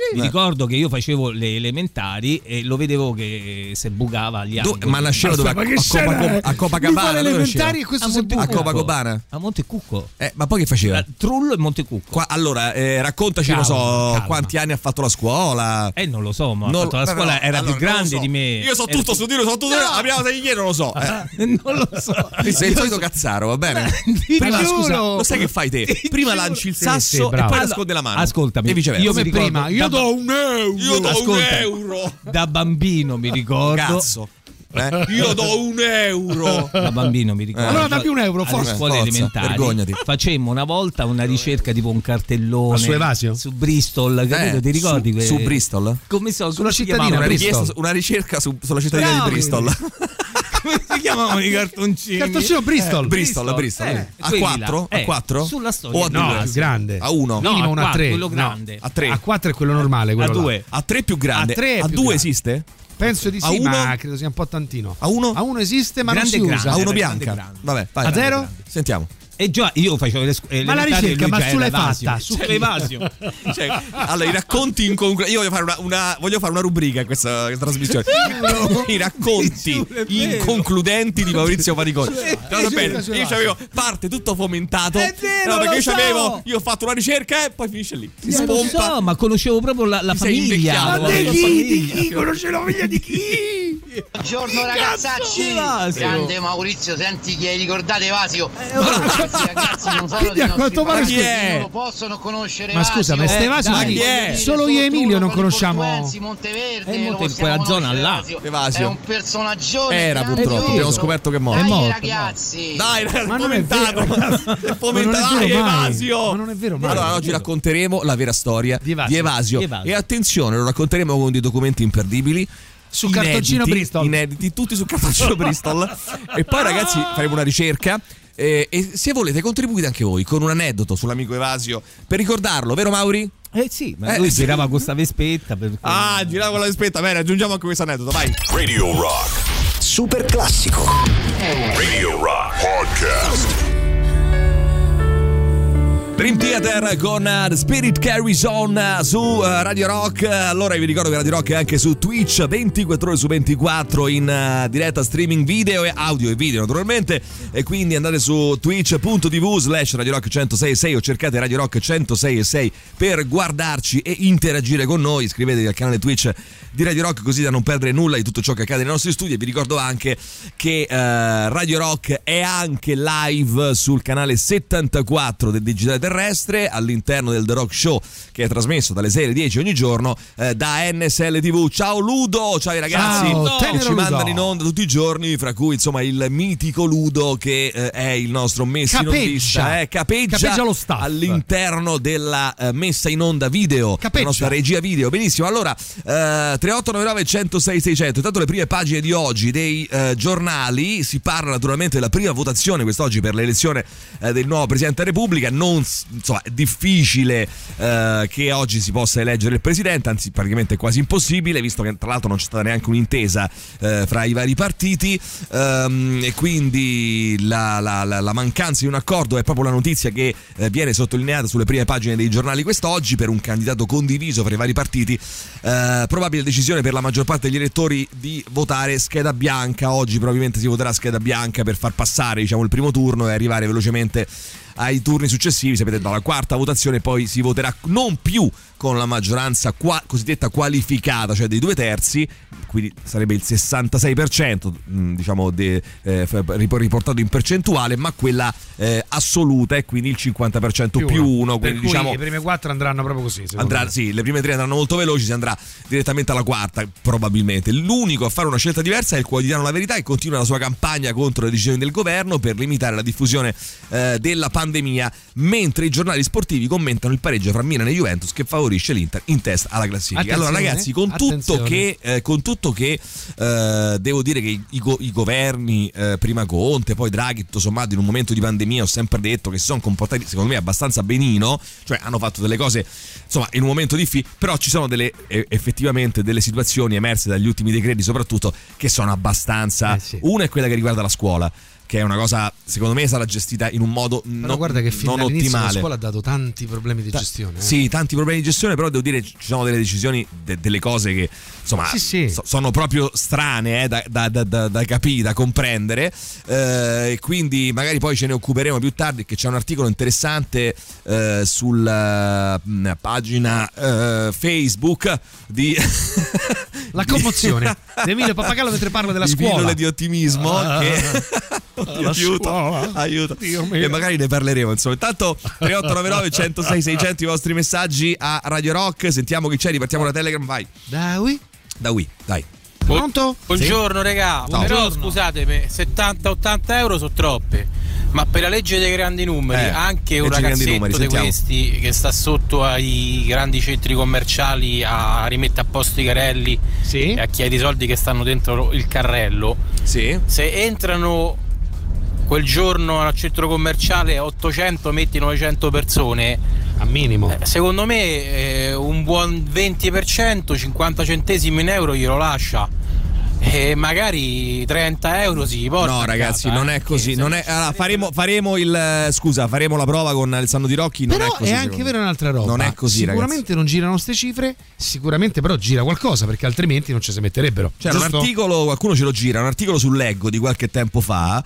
Mi ricordo che io facevo le elementari e lo vedevo che se bucava agli angoli. Ma nasceva dove? A, Copa, a Copacabana. Le elementari e questo a si a Copacabana. A Montecucco. Eh, ma poi che faceva? Trullo e Montecucco. Qua, allora, eh, raccontaci, calma, non so, calma. quanti anni ha fatto la scuola. Eh, non lo so, ma non, ha fatto la scuola, no, era allora, più grande so. di me. Io so era tutto su di lui, so tutto. No. La prima ieri non lo so. Eh. Non lo so. Sei il solito cazzaro, va bene? Prima, scusa, lo sai che fai te? Prima lanci il sasso sì, sì, e poi allora, nasconde la mano. Ascoltami, e viceversa. io mi ricordo, prima, io da, do un euro. Io do Ascolta, un euro. Da bambino mi ricordo. Cazzo. Eh? Io do un euro. Da bambino mi ricordo. Allora dammi un euro, alle forza. scuole Forza, elementari. vergognati. Facemmo una volta una ricerca tipo un cartellone. Ma su Evasio? Su Bristol, capito? Eh, Ti ricordi? su, que- su Bristol? Come so, Sulla come si cittadina, chiamavano? Una, Bristol. richiesta, una ricerca su, sulla cittadina Bravi. di Bristol. Come si chiamavano i cartoncini? Cartoncino Bristol. Eh, Bristol, Bristol. Eh, a quelli quattro? là. A Eh, quattro? Sulla storia. O a No, due? più grande. A uno? No, Minimo a una quattro, tre. quello No. grande. A tre? A quattro è quello normale, quello A là. due. A tre più grande. A tre è a più due grande. esiste? Penso di A sì, uno? ma credo sia un po' tantino. A uno? A uno esiste, ma Grande, non si grande. usa. A uno grande, bianca? grande. Vabbè, vai. A zero? Grande. Sentiamo. E già io facevo le scuole. Ma la ricerca, ma su l'hai fatta? Su Su Evasio. Cioè, allora, i racconti in conclusione. Io voglio fare una, una, voglio fare una rubrica in questa, questa trasmissione. I racconti inconcludenti di Maurizio Paniconi. Cosa bene? Io c'avevo parte tutto fomentato. È vero, no, perché lo io so. c'avevo. Io ho fatto una ricerca e poi finisce lì. Si Eh, lo spompa. so, ma conoscevo proprio la, la Ti sei famiglia. invecchiato, La ma la di chi? famiglia. Di chi? Conosce la figlia di chi? Buongiorno ragazzacci, Evasio. grande Maurizio, senti che hai ricordato Evasio. Eh, Questi ragazzi non sono Quindi dei a nostri quanto pare parenti, chi è? non lo possono conoscere. Ma scusa, ma Evasio. ste Evasio dai, chi chi è? Solo io e Emilio non conosciamo. Monteverde, Eh, lo Monte- possiamo quella zona conoscere, là. Evasio. Evasio. È un personaggio. Era purtroppo, abbiamo scoperto che è morto. Dai È morto, ragazzi. Dai, è Ma non è fomentato. vero. È fomentato. Ma non è Dai, vero mai. Evasio. Ma non è vero mai. Allora, oggi racconteremo la vera storia Di Evasio. di Evasio. Di Evasio. E attenzione, lo racconteremo con dei documenti imperdibili. Su inediti, cartoncino Bristol. Inediti, tutti su cartoncino Bristol. E poi, ragazzi, faremo una ricerca. Eh, e se volete, contribuite anche voi con un aneddoto sull'amico Evasio per ricordarlo, vero Mauri? Eh sì, ma Eh, lui sì. girava con questa vespetta. Per... Ah, girava con la rispetta. Bene, aggiungiamo anche questo aneddoto, vai. Radio Rock. Super classico. Radio Rock Podcast. Dream Theater con uh, The Spirit Carries On uh, su uh, Radio Rock. Allora vi ricordo che Radio Rock è anche su Twitch ventiquattro ore su ventiquattro in uh, diretta streaming video e audio e video naturalmente, e quindi andate su twitch.tv slash Radio Rock centosei e sei o cercate Radio Rock centosei e sei per guardarci e interagire con noi. Iscrivetevi al canale Twitch di Radio Rock così da non perdere nulla di tutto ciò che accade nei nostri studi. E vi ricordo anche che uh, Radio Rock è anche live sul canale settantaquattro del Digitale Terrestre all'interno del The Rock Show, che è trasmesso dalle sei alle dieci ogni giorno eh, da N S L T V. Ciao Ludo, ciao ai ragazzi Ciao, che tenero ci Ludo. mandano in onda tutti i giorni, fra cui insomma il mitico Ludo che eh, è il nostro messa in ondista, Capeggia. eh, capeggia, Capeggia lo staff. all'interno della eh, messa in onda video, Capeggia. la nostra regia video. Benissimo, allora eh, tre otto nove nove centosei seicento. Intanto le prime pagine di oggi dei eh, giornali, si parla naturalmente della prima votazione quest'oggi per l'elezione eh, del nuovo Presidente della Repubblica. Non insomma, è difficile eh, che oggi si possa eleggere il Presidente, anzi praticamente è quasi impossibile, visto che tra l'altro non c'è stata neanche un'intesa eh, fra i vari partiti, ehm, e quindi la, la, la, la mancanza di un accordo è proprio la notizia che eh, viene sottolineata sulle prime pagine dei giornali quest'oggi. Per un candidato condiviso fra i vari partiti, eh, probabile decisione per la maggior parte degli elettori di votare scheda bianca. Oggi probabilmente si voterà scheda bianca per far passare, diciamo, il primo turno e arrivare velocemente ai turni successivi. Sapete, dalla quarta votazione poi si voterà non più con la maggioranza qua, cosiddetta qualificata, cioè dei due terzi, quindi sarebbe il sessantasei per cento, diciamo, de, eh, riportato in percentuale, ma quella eh, assoluta è quindi il cinquanta per cento più, più uno. Per Quindi cui diciamo le prime quattro andranno proprio così. andrà, sì, le prime tre andranno molto veloci, si andrà direttamente alla quarta probabilmente. L'unico a fare una scelta diversa è il quotidiano La Verità, che continua la sua campagna contro le decisioni del governo per limitare la diffusione eh, della pandemia, mentre i giornali sportivi commentano il pareggio fra Milan e Juventus che favorisce l'Inter in testa alla classifica. Attenzione, allora ragazzi, con tutto attenzione. che eh, con tutto che eh, devo dire che i, i, go, i governi, eh, prima Conte poi Draghi, tutto sommato in un momento di pandemia ho sempre detto che si sono comportati secondo me abbastanza benino, cioè hanno fatto delle cose insomma in un momento difficile, però ci sono delle eh, effettivamente delle situazioni emerse dagli ultimi decreti soprattutto che sono abbastanza, eh sì. una è quella che riguarda la scuola, che è una cosa secondo me sarà gestita in un modo però no, guarda che fin non dall'inizio ottimale. la scuola ha dato tanti problemi di gestione. Eh? Sì, tanti problemi di gestione, però devo dire ci sono delle decisioni, de- delle cose che insomma sì, sì. So- sono proprio strane eh, da, da, da, da, da capire, da comprendere, eh, e quindi magari poi ce ne occuperemo più tardi, che c'è un articolo interessante eh, sulla mh, pagina eh, Facebook di la commozione di Emilio Pappagallo mentre parla della di scuola, pillole di ottimismo ah, che aiuto, aiuto. E magari ne parleremo, insomma. Intanto tre otto nove nove uno zero sei sei zero zero i vostri messaggi a Radio Rock. Sentiamo chi c'è, ripartiamo da Telegram, vai. Da Wii? Da Wii, dai. Pronto? Buongiorno sì? regà, Ciao. però scusatemi, settanta ottanta euro sono troppe, ma per la legge dei grandi numeri, eh, anche un ragazzetto numeri, di questi che sta sotto ai grandi centri commerciali a rimettere a posto i carrelli, sì? e a chi ha i soldi che stanno dentro il carrello, sì? Se entrano quel giorno al centro commerciale ottocento, metti novecento persone a minimo, eh, secondo me eh, un buon venti per cento, cinquanta centesimi in euro glielo lascia, e magari trenta euro si porta. No ragazzi, casa, non eh, è così, non è, allora, faremo, faremo il scusa faremo la prova con Alessandro Di Rocchi. Non però è così, è anche vera un'altra roba, non è così, sicuramente ragazzi. non girano queste cifre, sicuramente però gira qualcosa, perché altrimenti non ci si metterebbero. C'era un articolo, qualcuno ce lo gira, un articolo sull'Eggo di qualche tempo fa,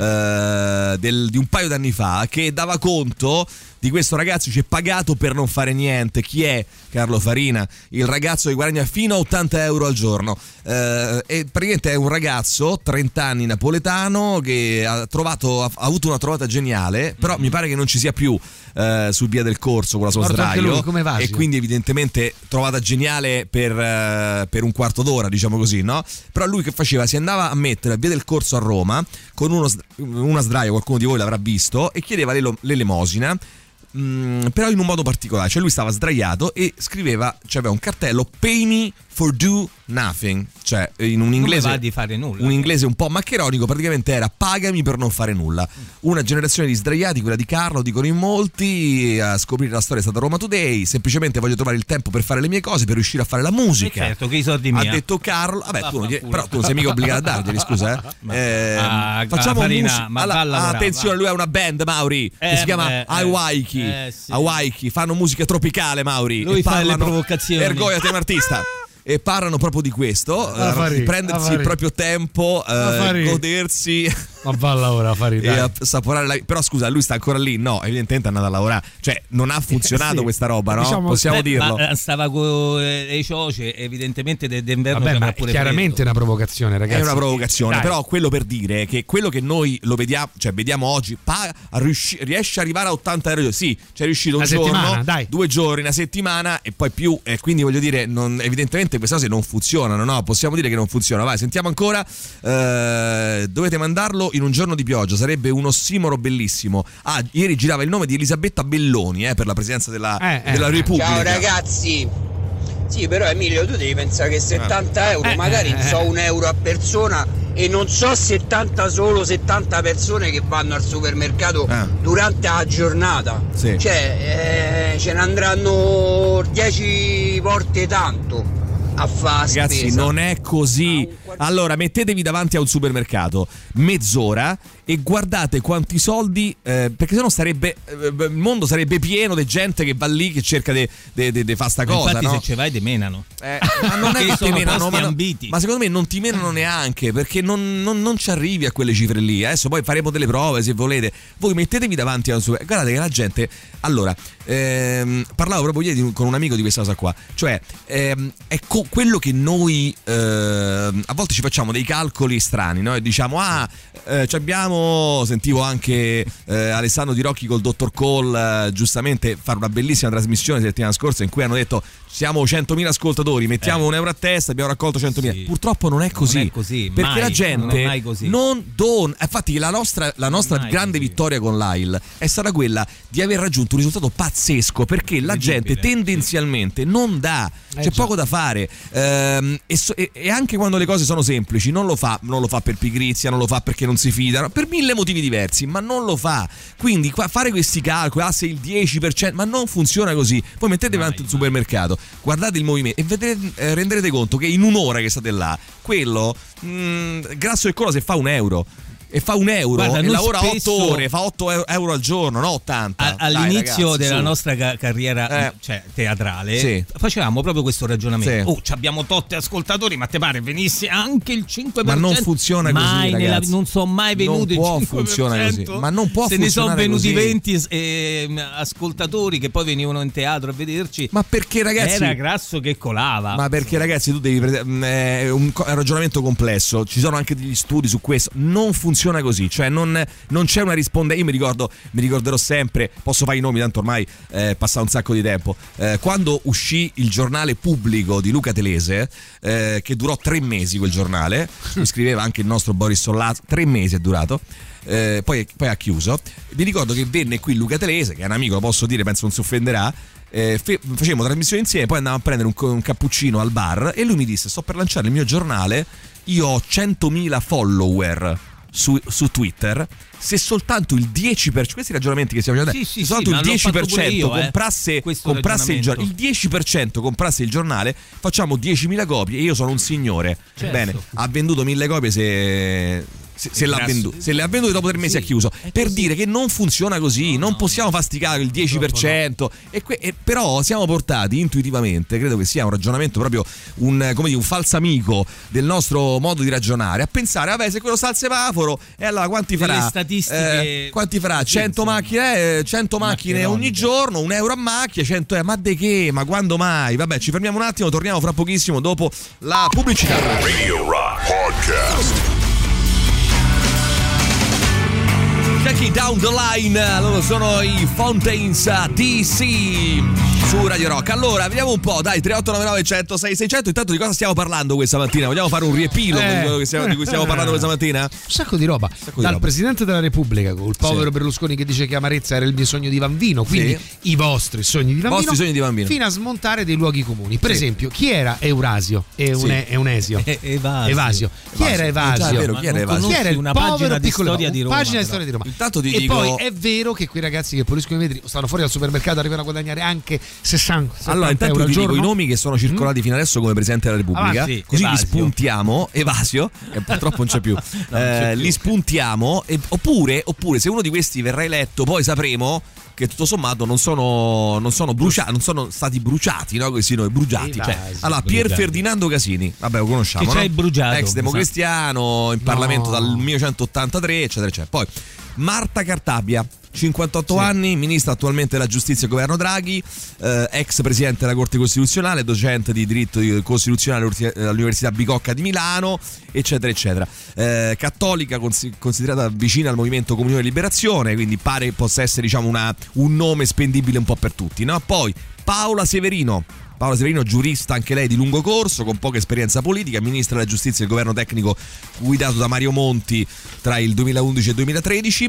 eh, del, di un paio d'anni fa, che dava conto di questo ragazzo che è pagato per non fare niente. Chi è? Carlo Farina, il ragazzo che guadagna fino a ottanta euro al giorno, eh, e praticamente è un ragazzo trenta anni napoletano che ha trovato ha, ha avuto una trovata geniale, però mm-hmm. mi pare che non ci sia più eh, su Via del Corso con la sua sdraio, e quindi evidentemente trovata geniale per, eh, per un quarto d'ora, diciamo così, no? Però lui che faceva? Si andava a mettere a Via del Corso a Roma con uno, una sdraio, qualcuno di voi l'avrà visto, e chiedeva l'elemosina. Mm, però in un modo particolare, cioè lui stava sdraiato e scriveva, cioè aveva un cartello "Pay me for do nothing", cioè in un inglese come va di fare nulla, un inglese un po' maccheronico, praticamente era "pagami per non fare nulla". Una generazione di sdraiati, quella di Carlo, dicono in molti. A scoprire la storia è stata Roma Today. Semplicemente voglio trovare il tempo per fare le mie cose, per riuscire a fare la musica. E certo che i soldi miei, ha detto Carlo. Vabbè, tu non gli, però tu non sei mica obbligato a darglieli, scusa, eh. Ma, eh ah, facciamo Farina, musica. ma Allora, lavorare, attenzione, va. lui ha una band, Mauri, eh, che si chiama beh, Hawaii. eh, sì. Hawaii, fanno musica tropicale, Mauri. Lui e fa parlano, le provocazioni. Vergognati, è un artista. E parlano proprio di questo, eh, prendersi il proprio tempo, eh, godersi, ma va a lavorare, e assaporare la... Però scusa, lui sta ancora lì? No, evidentemente è andato a lavorare, cioè non ha funzionato sì, questa roba, no? Diciamo, possiamo beh, dirlo. Ma stava con le cioce, evidentemente d'inverno. Vabbè, ma pure chiaramente è una provocazione, ragazzi. È una provocazione, Dai. Però quello per dire che quello che noi lo vediamo, cioè vediamo oggi, pa- riusci- riesce ad arrivare a ottanta euro, sì, c'è riuscito un una giorno, settimana, dai. due giorni, una settimana e poi più, e quindi voglio dire, non, evidentemente queste cose non funzionano. No, possiamo dire che non funziona. Vai, sentiamo ancora. Eh, dovete mandarlo in un giorno di pioggia, sarebbe un ossimoro bellissimo. Ah, ieri girava il nome di Elisabetta Belloni eh, per la presidenza della, eh, della eh. Repubblica. Ciao ragazzi. Sì, però Emilio, tu devi pensare che settanta euro, eh, magari eh, so un euro a persona, e non so settanta solo settanta persone che vanno al supermercato eh. durante la giornata. Sì. Cioè, eh, ce ne andranno dieci volte tanto a fare Ragazzi, spesa. non è così. Allora, mettetevi davanti a un supermercato mezz'ora e guardate quanti soldi, eh, perché sennò sarebbe eh, il mondo sarebbe pieno di gente che va lì, che cerca di fare sta cosa. Infatti, no? se ci vai te menano. Eh, ma non è che ti menano, ma, ambiti. ma secondo me non ti menano neanche, perché non, non, non ci arrivi a quelle cifre lì. Adesso poi faremo delle prove se volete. Voi mettetevi davanti a un supermercato. Guardate che la gente. Allora, ehm, parlavo proprio ieri con un amico di questa cosa qua. Cioè, ehm, è co- quello che noi ehm, a volte ci facciamo dei calcoli strani, no? E diciamo, ah, eh, ci abbiamo. Sentivo anche eh, Alessandro Di Rocchi col dottor Cole, eh, giustamente, fare una bellissima trasmissione la settimana scorsa in cui hanno detto: siamo centomila ascoltatori, mettiamo eh. un euro a testa, abbiamo raccolto centomila. Sì. Purtroppo non è così, non è così perché mai, la gente non, così. non dona. Infatti la nostra, la nostra grande così. vittoria con l'A I L è stata quella di aver raggiunto un risultato pazzesco, perché la gente tendenzialmente sì. non dà, c'è eh poco da fare, ehm, e, so, e, e anche quando le cose sono semplici non lo fa, non lo fa per pigrizia, non lo fa perché non si fidano, per mille motivi diversi, ma non lo fa. Quindi qua, fare questi calcoli, ah, se il dieci per cento, ma non funziona così. Poi mettete davanti al supermercato, guardate il movimento e vedrete, eh, renderete conto che in un'ora che state là, quello mh, grasso e cola se fa un euro. e fa un euro. Guarda, e lavora spesso, otto ore, fa otto euro al giorno, no ottanta. A, all'inizio Dai, ragazzi, della su. nostra ca- carriera eh. cioè, teatrale sì. facevamo proprio questo ragionamento. Sì. Oh, abbiamo totte ascoltatori, ma te pare venisse anche il cinque per cento? Ma non funziona mai così, nella, ragazzi. non sono mai venuti non può il cinque per cento. funzionare così. Ma non può Se ne sono venuti così. venti eh, ascoltatori che poi venivano in teatro a vederci. Ma perché, ragazzi? Era Grasso che colava. Ma perché, ragazzi, tu devi prete- è un, è un ragionamento complesso. Ci sono anche degli studi su questo. Non funziona così. Cioè, non, non c'è una rispondenza. Io mi ricordo, mi ricorderò sempre. Posso fare i nomi, tanto ormai è eh, passato un sacco di tempo. Eh, quando uscì il giornale Pubblico di Luca Telese, eh, che durò tre mesi quel giornale, lo scriveva anche il nostro Boris Sollazzo. Tre mesi è durato. Eh, poi, poi ha chiuso. Mi ricordo che venne qui Luca Telese, che è un amico, lo posso dire, penso non si offenderà. Eh, fe- facevamo trasmissione insieme, poi andavamo a prendere un, un cappuccino al bar e lui mi disse: sto per lanciare il mio giornale, io ho centomila follower su, su Twitter, se soltanto il dieci per cento, questi ragionamenti che stiamo facendo, sì, sì, se soltanto sì, il dieci per cento io, eh, comprasse, comprasse il, giornale, il dieci per cento comprasse il giornale, facciamo diecimila copie e io sono un signore. Certo. Bene, ha venduto mille copie se... Se, se, l'ha venduto, se le ha vendute dopo tre mesi sì, ha chiuso, per così. Dire che non funziona così, no, non no, possiamo fasticare il dieci per cento no. e que- e però siamo portati intuitivamente, credo che sia un ragionamento proprio un, come dire, un falsamico del nostro modo di ragionare, a pensare vabbè se quello sta al semaforo e allora quanti farà? Le statistiche eh, quanti farà? cento macchine, eh, cento macchine ogni giorno, un euro a macchina, cento eh, ma de che? Ma quando mai? Vabbè, ci fermiamo un attimo, torniamo fra pochissimo dopo la pubblicità. Radio Rock Podcast. Jackie Down the Line, loro sono i Fountains D C su Radio Rock. Allora, vediamo un po', dai, tre otto nove nove uno zero sei sei zero zero. Intanto di cosa stiamo parlando questa mattina? Vogliamo fare un riepilogo eh, di quello che stiamo, di cui stiamo parlando questa mattina? Un sacco di roba. Sacco di Dal roba. Presidente della Repubblica, col povero sì. Berlusconi che dice che Amarezza era il mio sogno di bambino, quindi sì. i vostri sogni di bambino, vostri sogni di bambino, fino a smontare dei luoghi comuni. Per sì. esempio, chi era Eurasio? E un sì. Eunesio? E- Evasio. Evasio. Chi Evasio. era Evasio? Già, è vero, chi era Evasio? Chi era il una povero pagina di piccolo storia di Roma. Pagina di storia di Roma. Intanto ti e dico... poi è vero che quei ragazzi che puliscono i vetri stanno fuori al supermercato, arrivano a guadagnare anche sessanta allora intanto euro al ti giorno. dico i nomi che sono circolati mm. fino adesso come Presidente della Repubblica, ah, sì, così Evasio. li spuntiamo. Evasio, che purtroppo non c'è più, non eh, c'è più. Li spuntiamo e, oppure, oppure se uno di questi verrà eletto poi sapremo che tutto sommato non sono, non sono bruciati, non sono stati bruciati, no? Questi noi bruciati. Cioè, allora, Pier Ferdinando Casini, vabbè, lo conosciamo, che no? c'è bruciato, ex democristiano, in Parlamento no. dal millenovecentottantatré, eccetera, eccetera. Poi Marta Cartabia, cinquantotto sì. anni, ministra attualmente della giustizia e governo Draghi, eh, ex presidente della Corte Costituzionale, docente di diritto costituzionale all'Università Bicocca di Milano, eccetera, eccetera. Eh, cattolica, cons- considerata vicina al movimento Comunione e Liberazione, quindi pare possa essere, diciamo, una, un nome spendibile un po' per tutti, no? Poi Paola Severino. Paola Severino, giurista anche lei di lungo corso, con poca esperienza politica, ministra della giustizia e il governo tecnico guidato da Mario Monti tra il duemilaundici e il duemilatredici,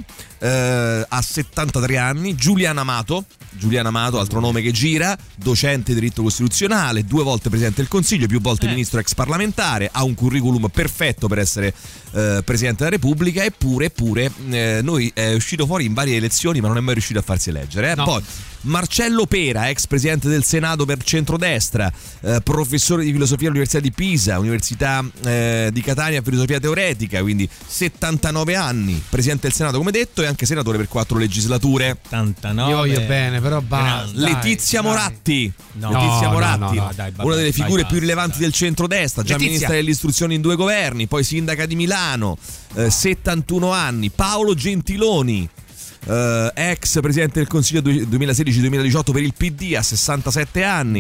eh, ha settantatré anni. Giuliana Amato, Giuliana Amato, altro nome che gira, docente di diritto costituzionale, due volte Presidente del Consiglio, più volte eh. ministro ex parlamentare, ha un curriculum perfetto per essere eh, Presidente della Repubblica, eppure, eppure eh, noi è uscito fuori in varie elezioni ma non è mai riuscito a farsi eleggere. Eh? No. Poi Marcello Pera, ex presidente del Senato per centrodestra, eh, professore di filosofia all'Università di Pisa, Università eh, di Catania, filosofia teoretica, quindi settantanove anni, presidente del Senato come detto e anche senatore per quattro legislature. settantanove Io voglio bene, però basta. Letizia dai, Moratti, no, Letizia no, Moratti, no, no, dai, una delle figure vai, più basta, rilevanti dai. del centrodestra, già Letizia. ministra dell'istruzione in due governi, poi sindaca di Milano, eh, settantuno anni. Paolo Gentiloni, Uh, ex presidente del Consiglio duemilasedici duemiladiciotto per il P D, a sessantasette anni.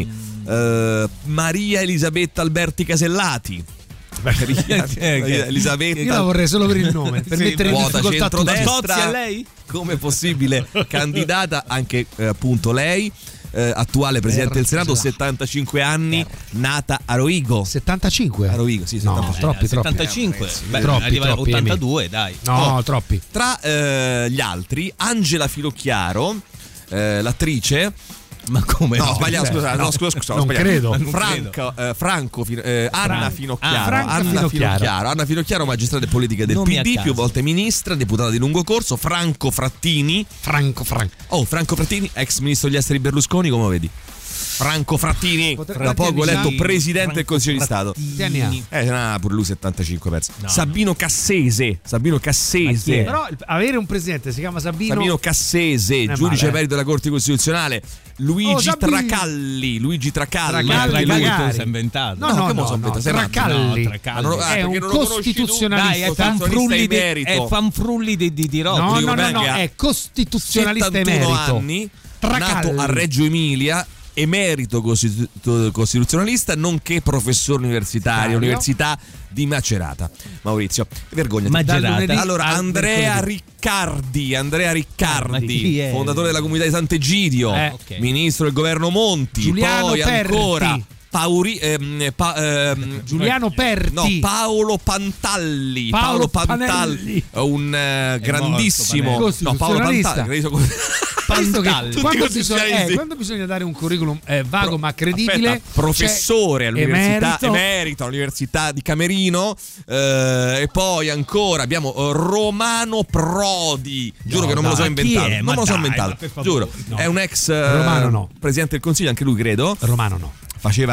uh, Maria Elisabetta Alberti Casellati. Maria Elisabetta, io la vorrei solo per il nome, per sì, mettere in vuota difficoltà tutti. centrodestra. a lei? Come possibile candidata anche eh, appunto lei, eh, attuale presidente del Senato, settantacinque anni, nata a Rovigo. settantacinque? A Rovigo, sì, settantacinque. No, troppi, troppi. settantacinque. Beh, troppi, arriva troppi, ottantadue, dai. No, Oh, troppi. Tra eh, gli altri, Angela Filocchiaro, eh, l'attrice. Ma come? No, no? sbagliato, scusa, no, no, scusa, scusa, non sbagliato. credo. Non Franco, eh, Franco eh, Anna Fran- Finocchiaro, ah, Franca Anna Finocchiaro. Finocchiaro, Anna Finocchiaro, magistrata politica del Nomi P a D, caso. più volte ministra, deputata di lungo corso. Franco Frattini, Franco Franco. oh, Franco Frattini, ex ministro degli esteri Berlusconi, come lo vedi? Franco Frattini, Potre- da poco anni eletto ha? presidente del Consiglio di Stato. Quanti anni ha? Eh, ah, pure lui settantacinque persi. No. Sabino Cassese, Sabino Cassese. Però il- avere un presidente si chiama Sabino. Sabino Cassese, è giudice male, emerito della Corte Costituzionale. Luigi Oh, Sabino. Tracalli, Luigi Tracalli. Tracalli, Anche lui magari. tu sei inventato. No, no, che mo no, sono no, inventato? Sei matto? Tracalli. No, Tracalli. Ma non- ah, È perché un non lo conosci tu? costituzionalista. Dai, è Costituzionalista fanfrulli di, emerito. è fanfrulli di, di, di roba. No, dico, no, no, non è no, che ha è costituzionalista settantuno emerito. anni, Tracalli. nato a Reggio Emilia, emerito costitu- costituzionalista, nonché professore universitario, Universitario. Università di Macerata. Maurizio, vergognati. Macerata. Dal lunedì Allora, al Andrea mercoledì. Riccardi, Andrea Ma Riccardi, chi è? fondatore della comunità di Sant'Egidio, Eh, ok. ministro del governo Monti, Giuliano poi Perti. ancora Pauri, ehm, pa- ehm, Giuliano Perti. No, Paolo Pantalli. Paolo Pantalli, Panelli. un eh, grandissimo. morto, No, Paolo costituzionalista. Pantalli. credo- Visto che Pantalli. quando, Tutti bisogna, costituzionalisti. eh, quando bisogna dare un curriculum eh, vago Pro- ma credibile, Aspetta, professore c'è all'università emerito. emerito all'università di Camerino, eh, e poi ancora abbiamo eh, Romano Prodi, giuro No, che non me lo so dai, chi inventato, è? non Ma me lo so dai, inventato, ma per favore, giuro, no. è un ex eh, Romano no. presidente del Consiglio, anche lui credo, Romano no. faceva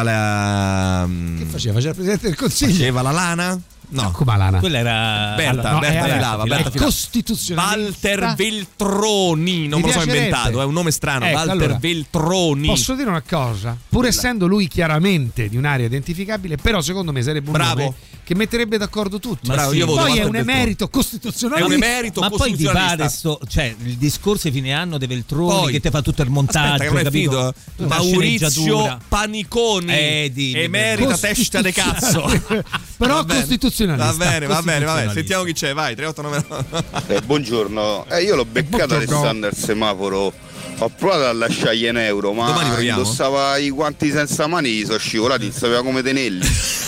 la Che faceva? Faceva il presidente del Consiglio. faceva la lana? No. Come Lana? Quella era Berta, no, Berta è- Filava, è Berta Filava. costituzionalista. Walter Veltroni, non Mi me lo so piacerebbe. inventato, è un nome strano, Ecco, Walter allora, Veltroni. Posso dire una cosa? Pur essendo lui chiaramente di un'area identificabile, però secondo me sarebbe un Bravo. nome che metterebbe d'accordo tutti. Ma Bravo, io voto Poi è Walter un Veltroni. emerito È costituzionalista. un emerito Ma poi ti costituzionalista. pare sto, cioè il discorso di fine anno dei Veltroni Poi- che ti fa tutto il montaggio, Aspetta, che non è capito? finito. Una Maurizio sceneggiatura. Paniconi, Eh, dimmi, emerita testa de cazzo. Però Va bene. costituzionalista. Va bene, va bene, va bene. Costituzionalista. Sentiamo chi c'è, vai. tre otto nove Eh, buongiorno, eh, io l'ho beccata Alessandro al semaforo. Ho provato a lasciargli un euro, ma Domani proviamo? indossava i guanti senza mani, gli sono scivolati, non sapeva come tenerli.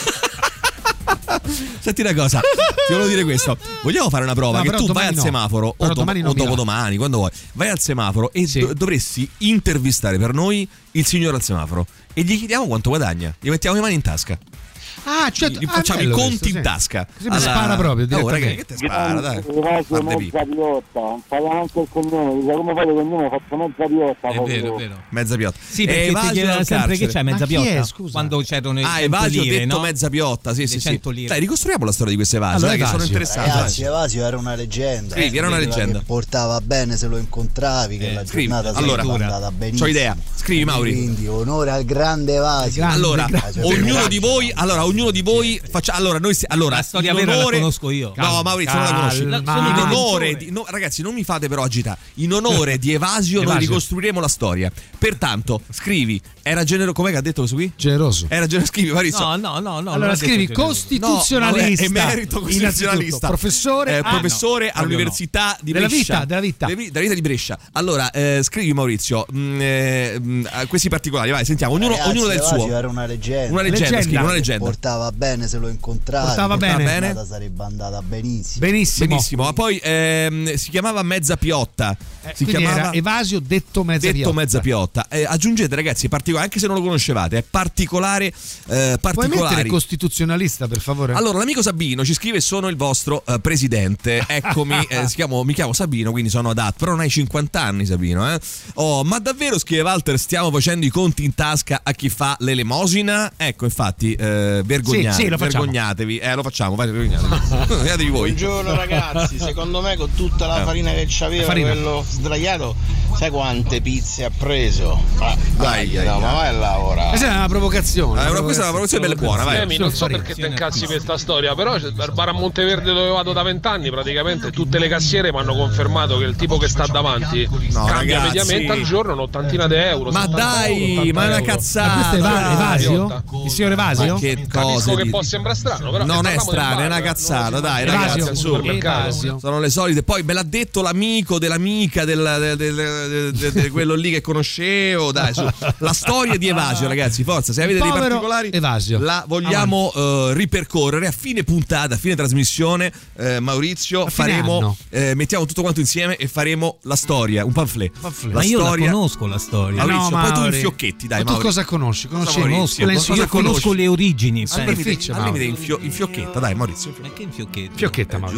Senti una cosa, ti volevo dire questo. Vogliamo fare una prova? No, che però tu vai domani al no. semaforo o, Però dom- domani non o mi va. dopodomani, quando vuoi. Vai al semaforo e Sì. do- dovresti intervistare per noi il signore al semaforo e gli chiediamo quanto guadagna. Gli mettiamo le mani in tasca. Ah, cioè, Gli ah, facciamo i bello conti questo, in sì. tasca. Così mi spara proprio, Oh, ragazzi, direttamente. che te spara, dai. Guarda lì. piotta, non fai neanche il cognome, dice come fai il cognome, faccio mezza piotta. È vero, è vero. Mezza piotta. Sì, perché E ti Evasio chiedeva al sempre che carcere. c'è mezza Ma chi è, piotta. scusa? Quando c'erano i Ah, cento Evasio lire, detto no? mezza piotta, sì, Le sì, sì. cento lire. Dai, ricostruiamo la storia di questo Evasio, Allora, dai, che sono Evasio. interessato. Ragazzi, dai. Evasio era una leggenda. Scrivi, era una Diceva leggenda. che portava bene se lo incontravi, che Eh, la scrivi. giornata Allora, sarebbe andata benissimo. c'ho idea. Scrivi, Mauri. Quindi onore al grande Evasio. Grande, Allora, grande. ognuno di voi, allora, ognuno di voi faccia. Allora, noi si- allora, La storia in vera la onore- conosco io. No, Maurizio, non la conosci. Calma. In onore di, no, ragazzi, non mi fate però agitare. In onore di Evasio, noi Evasio. ricostruiremo la storia. Pertanto, scrivi. Era generoso. Com'è che ha detto questo qui? Generoso. Era generoso. Scrivi, Maurizio. No, no, no, no. Allora non ho scrivi detto generoso. costituzionalista. No, emerito costituzionalista. Innanzitutto, professore, Eh, ah, professore no, all'università di della Brescia. vita, della vita. Della vi- della vita di Brescia. Allora, eh, scrivi, Maurizio, mh, eh, mh, questi particolari, vai, sentiamo, ognuno, Ragazzi, ognuno del Evasio suo. era una leggenda. Una leggenda, Leggenda. scrivi, una leggenda. Portava bene se lo incontravi. Portava che bene. la giornata sarebbe andata benissimo. Benissimo. Benissimo, ma poi ehm, si chiamava Mezza Piotta. Eh, si quindi chiamava era Evasio detto mezza detto piotta. Mezza Piotta. Eh, aggiungete, ragazzi, particolare, anche se non lo conoscevate, è particolare. Eh, Puoi particolari. mettere costituzionalista, per favore? Allora, l'amico Sabino ci scrive: sono il vostro eh, presidente. Eccomi, eh, si chiamo, mi chiamo Sabino, quindi sono adatto. Però non hai cinquanta anni, Sabino. Eh? Oh, ma davvero, scrive Walter, stiamo facendo i conti in tasca a chi fa l'elemosina? Ecco, infatti, eh, vergognate, Sì, sì, lo facciamo. vergognatevi. Eh, lo facciamo, vai, vergognatevi. Vergognatevi voi. Buongiorno ragazzi, secondo me con tutta la Eh. farina che c'aveva Farina. quello sdraiato, sai quante pizze ha preso? Ah, Dai, dai, dai, no, dai. ma vai a lavorare. Questa è una provocazione. Eh, una- questa è una provocazione bella buona, vai. Emi, non so perché ti incazzi per questa storia, però al bar a Monteverde dove vado da vent'anni praticamente tutte le cassiere mi hanno confermato che il tipo che sta davanti No, cambia ragazzi. mediamente al giorno un'ottantina di euro. Ma settanta dai, euro, ottanta ma è una euro. cazzata. Ma questo è Eva- dai. Evasio? Il signor Evasio? Ma che Capisco cose che di- può sembrare strano, però non è parliamo del strano, bar, è una non cazzata, si- dai, Evasio, ragazzi, al assurdo. supermercato. Sono le solite. Poi me l'ha detto l'amico dell'amica del, del- del- del- del- quello lì che conoscevo. Dai, su. La storia di Evasio, ragazzi, forza. Se avete dei Povero particolari, Evasio. la vogliamo eh, ripercorrere a fine puntata, a fine trasmissione. eh, Maurizio, A fine faremo, anno. eh, mettiamo tutto quanto insieme e faremo la storia, un pamphlet. Pamphlet. La Ma io storia. la conosco la storia. Maurizio, No, poi tu Mauri. infiocchetti, dai, Ma tu Mauri. cosa conosci? Conosci Maurizio? Conosco, quella in cosa io conosco conosci? le origini. Al sai. limite, Superficie, al Mauri. limite infio- infiocchetta, dai, Maurizio. Ma che infiocchetti? Fiocchetta, Mauro.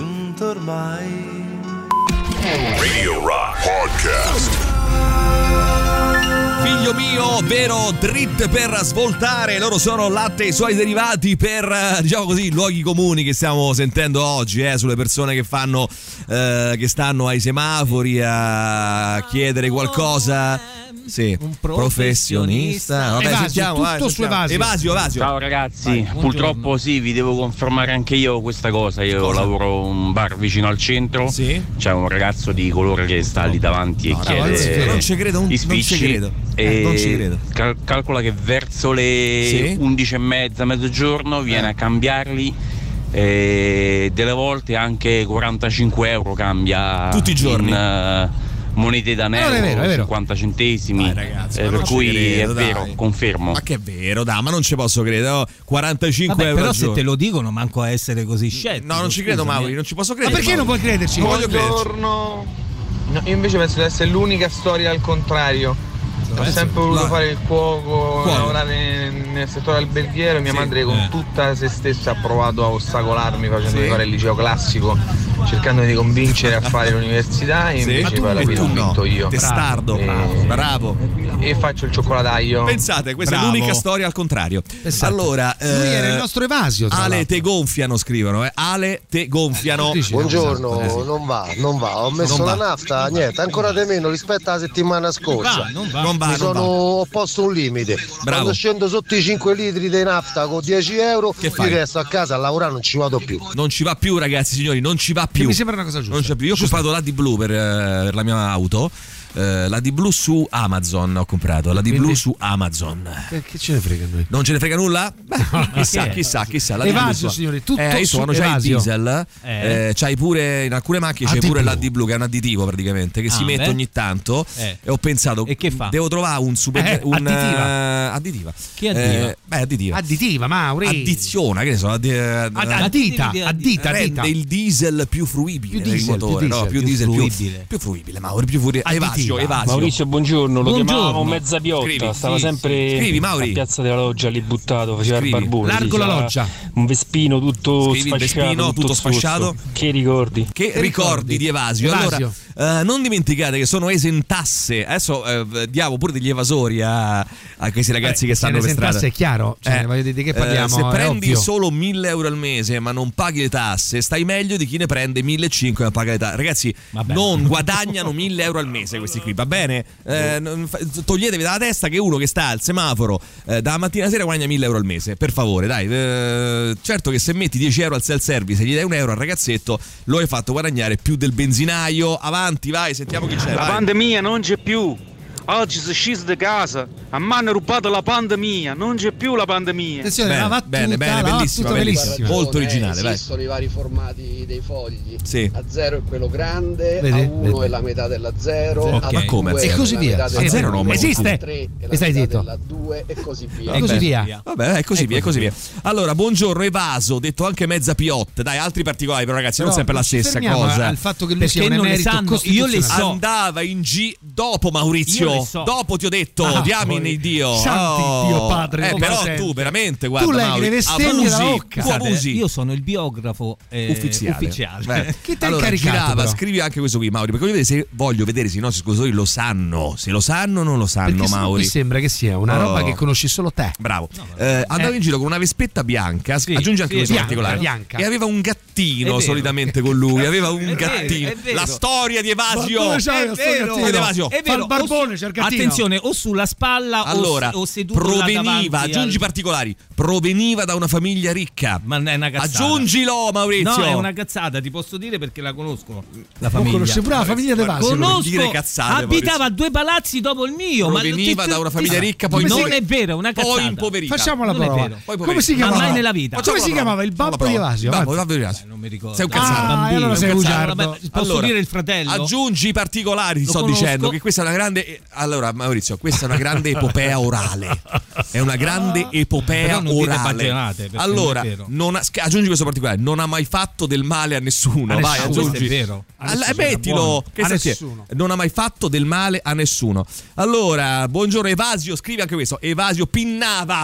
Radio Rock Podcast. Figlio mio, ovvero Drit per svoltare. Loro sono Latte e i suoi derivati per, diciamo così, luoghi comuni che stiamo sentendo oggi, eh, sulle persone che fanno eh, che stanno ai semafori a chiedere qualcosa. Sì, un professionista. Vabbè, Evasio, sentiamo, tutto vai, su Evasio. Evasio, Evasio. Ciao ragazzi, Vai, purtroppo sì, vi devo confermare anche io questa cosa. Io cosa? lavoro in un bar vicino al centro. Sì. C'è un ragazzo di colore che sta lì davanti No, e chiede no, non ci credo, non, gli non ci spicci. credo. E Eh, non ci credo. cal- calcola che verso le Sì. undici e mezza, mezzogiorno viene Eh. a cambiarli. E delle volte anche quarantacinque euro cambia Tutti i giorni. in, eh, monete da Non è vero, è euro, vero. cinquanta centesimi. Dai, ragazzi, eh, ma per non ci cui credo, è vero, dai. confermo. Ma che è vero, dai, ma non ci posso credere. Oh, quarantacinque Vabbè, euro però al se giorno. te lo dicono manco a essere così scettico. No, non ci credo, scusami. Mauri, non ci posso Ma credere. perché non puoi crederci? Non voglio crederci. Buongiorno. No, io invece penso di essere l'unica storia al contrario. Ho sempre voluto La- fare il cuoco, Cuoco. lavorare nel settore alberghiero. Mia Sì. madre con Eh. tutta se stessa ha provato a ostacolarmi facendomi Sì. fare il liceo classico, cercando di convincere a fare l'università e Sì. invece Ma tu- poi alla e fine tu ho no. vinto io. Testardo, E- bravo, bravo. E faccio il cioccolaio. Pensate, questa Bravo. è l'unica storia al contrario. Esatto. Allora, Lui era il nostro Evasio, tra Ale l'altro. te gonfiano, scrivono, eh. Ale te gonfiano. Dici, Buongiorno, Eh, sì. non va, non va. Ho messo Non la va. nafta, niente, ancora di meno rispetto alla settimana scorsa. non va. Non va, Mi non sono va. ho posto un limite. Bravo. Quando scendo sotto i cinque litri di nafta con dieci euro, Che fai? io resto a casa a lavorare, non ci vado più. Non ci va più, ragazzi, signori, non ci va più. mi sembra una cosa giusta. Non ci va più. Io ho comprato l'A D blu per, eh, per la mia auto. Eh, l'A D blu su Amazon ho comprato. L'A D blu su Amazon. Eh, Che ce ne frega a noi? Non ce ne frega nulla? Beh, chissà, chissà, chissà. l'A D blu Evasio, su- signori, tutto eh, su quando c'hai il Evasio. diesel, Eh. eh, c'hai pure in alcune macchine c'hai A D pure blu. l'A D blu, che è un additivo praticamente, che Ah, si mette beh. ogni tanto. Eh. E ho pensato, E che fa? devo trovare un super. Eh, un, additiva. eh, additiva. Che addiva? Eh, beh, additiva. Additiva, Mauri. Addiziona, che ne so, addi- Ad- addita, Addi- addita, addita. rende il diesel più fruibile Più nel diesel, motore, più no? diesel, più più diesel, più fruibile. più fruibile, Mauri, più fruibile. Additiva. Evasio, Evasio. Maurizio, buongiorno, lo Buongiorno. chiamavamo mezza piotta, Scrivi, stava sì, sempre Scrivi, Mauri. a Piazza della Loggia lì buttato, faceva Scrivi. il barbone. Largo la c'era Loggia. Un vespino tutto Scrivi il sfasciato, vespino, tutto zozzo. sfasciato. Che ricordi? Che ricordi, ricordi di Evasio? Evasio. Allora, eh, non dimenticate che sono esentasse. Adesso eh, diamo pure degli evasori a, a questi ragazzi Eh, che stanno se per ne strada. sentasse è chiaro, cioè, voglio dire, di che parliamo, se è prendi ovvio. solo mille euro al mese ma non paghi le tasse, stai meglio di chi ne prende millecinquecento ma paga le tasse. Ragazzi, Vabbè. non guadagnano mille euro al mese questi qui, va bene? Eh, non fa- toglietevi dalla testa che uno che sta al semaforo eh, dalla mattina alla sera guadagna mille euro al mese, per favore, dai. Eh, certo che se metti dieci euro al self-service e gli dai un euro al ragazzetto, lo hai fatto guadagnare più del benzinaio. Avanti, vai, sentiamo chi c'è. La vai. pandemia non c'è più. Oggi si è sceso di casa, a me hanno rubato la pandemia, non c'è più la pandemia. Attenzione, Bene, la battuta, bene, bene, la bellissima, battuta bellissima. bellissima. Molto originale, vai. Esistono i vari formati dei fogli. Sì. A zero è quello grande, Vedi? a uno Vedi. è la metà della zero, Ok. a Ma come? due E è così la via. metà Sì, della a zero no, ma esiste. a tre è la E stai metà zitto. della due e così via. E così via. Vabbè, è così via, è così via. Allora, buongiorno Evaso, detto anche mezza piotta. Dai, altri particolari, però ragazzi, non Però sempre la ci stessa fermiamo cosa. al fatto che lui Perché sia un non le emerito sanno, io le costituzionale. so. Andava in G dopo Maurizio. Io le so. Dopo ti ho detto, Ah, diamine poi. Dio. Santi Dio Padre, Eh, come però sempre. tu veramente, guarda, Tu leghi Mauri, le bestemmie abusi, da bocca. tu Scusate, abusi. io sono il biografo eh, ufficiale. ufficiale. Beh, Chi ti ha allora, incaricato, girava, però? scrivi anche questo qui, Mauri, perché voglio vedere se, voglio vedere se i nostri ascoltatori lo sanno. Se lo sanno o non lo sanno, Perché se no Mauri. mi sembra che sia una Oh. roba che conosci solo te. Bravo. Eh, andava Eh. in giro con una vespetta bianca, Sì, aggiunge anche sì, questo bianca, particolare. bianca. E aveva un È gattino vero. solitamente con lui, aveva un È vero, gattino. è vero. La storia di Evasio. Ma dove c'hai È questo vero, gattino? Vedi, Evasio? È Fa vero, il barbone, o su- c'è il gattino. attenzione, o sulla spalla Allora, o, o seduto là proveniva, davanti aggiungi al- particolari, proveniva da una famiglia ricca. Ma è una cazzata. Aggiungilo, Maurizio. No, è una cazzata, ti posso dire perché la conosco. La Non famiglia. conosce pure la famiglia De Vasi. Conosco- Conosco, dire cazzate, abitava Maurizio. a due palazzi dopo il mio. Proveniva ma da una famiglia ricca, poi non impoveri- è vero, è una cazzata. poi impoverita. Facciamo la Non è prova. vero. Poi Come si Ma chiamava? mai nella vita. Come si chiamava il babbo di Evasio? Babbo, Vai. babbo di Evasio. Non mi ricordo. Sei un cazzato. Ah, Bambino, e allora sei un cazzato. bugiardo. Vabbè, posso Allora, dire il fratello? Aggiungi i particolari, ti Lo sto conosco. dicendo che questa è una grande. Allora, Maurizio, questa è una grande epopea orale. È una grande epopea Però non dite orale. baggianate, perché Allora, non è vero. non ha- sc- aggiungi questo particolare: non ha mai fatto del male a nessuno. A Vai, nessuno, aggiungi. questo è vero. A Alla- nessuno, mettilo. buono. Che A sta sia- nessuno. Non ha mai fatto del male a nessuno. Allora, buongiorno Evasio, scrivi anche questo. Evasio pinnava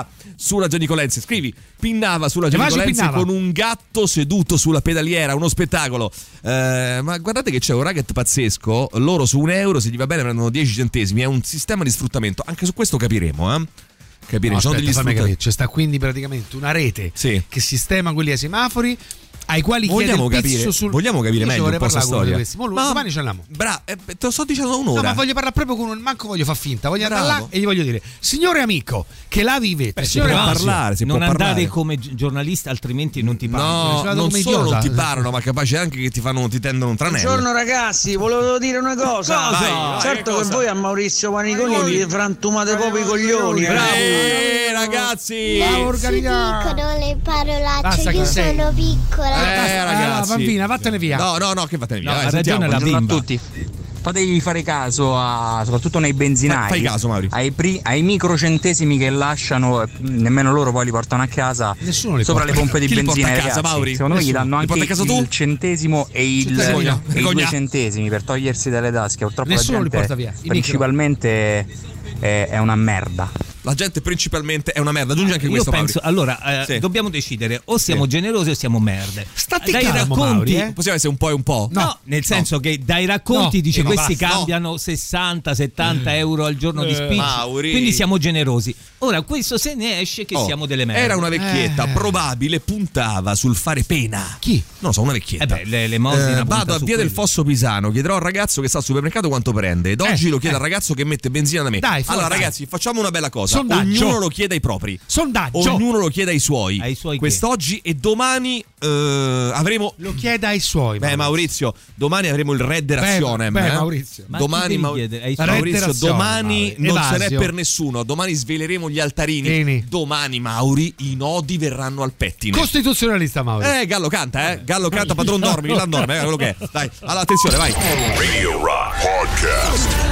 sulla Gianni Colenzi. Scrivi pinnava sulla Gianni Colenzi con un gatto seduto sulla pedaliera, uno spettacolo. Eh, ma guardate che c'è un racket pazzesco, loro su un euro se gli va bene prendono dieci centesimi, è un sistema di sfruttamento, anche su questo capiremo, eh? Capire, no, sono aspetta, degli sfruttati. C'è sta quindi praticamente una rete sì. che sistema quelli ai semafori, ai quali vogliamo chiede il capire, pizzo sul... vogliamo capire meglio un po' questa storia. Mo, Ma, domani ce l'abbiamo. Bra, eh, te lo sto dicendo un'ora. No, ma voglio parlare proprio con un manco voglio far finta, voglio andare là e gli voglio dire: signore amico, che la vivete? Beh, si può parlare, si non può andare parlare. come giornalista, altrimenti non ti parlano. No, non solo non ti parlano, ma capace anche che ti fanno, ti tendono un tranello. Buongiorno ragazzi, volevo dire una cosa. Cosa? Vai, certo vai, che, cosa? voi a Maurizio Paniconi vi frantumate proprio i coglioni. Bravo, eh, ragazzi. Non si dicono le parolacce, Basta, io sei. sono piccola. Eh, ragazzi. Ah, bambina, vattene via. No, no, no, che vattene via. No, Vai, ha ragione la sentiamo. bimba. a tutti. Fatevi fare caso a, soprattutto nei benzinai, Fai caso, Mauri. ai, pri, ai microcentesimi che lasciano, nemmeno loro poi li portano a casa. Nessuno li sopra porta. le pompe di Chi li benzina. porta a casa, ragazzi. Mauri? Secondo me gli Nessuno. danno Li anche porta a casa tu? il centesimo e, il, Vergogna, e i vergogna. due centesimi per togliersi dalle tasche. Purtroppo Nessuno la li gente porta via. I principalmente è, è una merda. La gente principalmente è una merda. Aggiungi anche Io questo, penso, Mauri. allora, eh, Sì. dobbiamo decidere o siamo Sì. generosi o siamo merde. Stati dai calmo, racconti, Mauri, eh? Possiamo essere un po' e un po'? No, nel senso che dai racconti No, dice eh, ma questi basta, cambiano sessanta settanta euro al giorno di Eh, speech, Mauri. quindi siamo generosi. Ora questo se ne esce che Oh, siamo delle merde. Era una vecchietta, Eh. probabile, puntava sul fare pena. Chi? Non lo so, una vecchietta. Eh beh, le- l'emosina Eh, punta vado a su via del quello. Fosso Pisano, chiederò al ragazzo che sta al supermercato quanto prende. Ed oggi Eh, lo chiedo eh. al ragazzo che mette benzina da me. Dai, fuori, allora, dai. ragazzi, facciamo una bella cosa. Sondaggio. Ognuno lo chiede ai propri. Sondaggio. Ognuno lo chiede ai suoi. Ai suoi che? Quest'oggi e domani eh, avremo. Lo chieda ai suoi. Beh, Maurizio, domani avremo il Red de Razionem. Beh, beh, eh. Maurizio. Ma chi Domani, devi Mau- chiedere? Ai suoi? Maurizio, Red de Razionem, domani Mauri. non Evasio. ce n'è per nessuno. Domani sveleremo gli altarini. Bene. Domani, Mauri, i nodi verranno al pettine. Costituzionalista Mauri. Eh, Gallo canta, eh. Gallo canta, padron dormi, Milan dorme, eh, quello che è. Dai, allora, attenzione, vai. Radio Rock Podcast.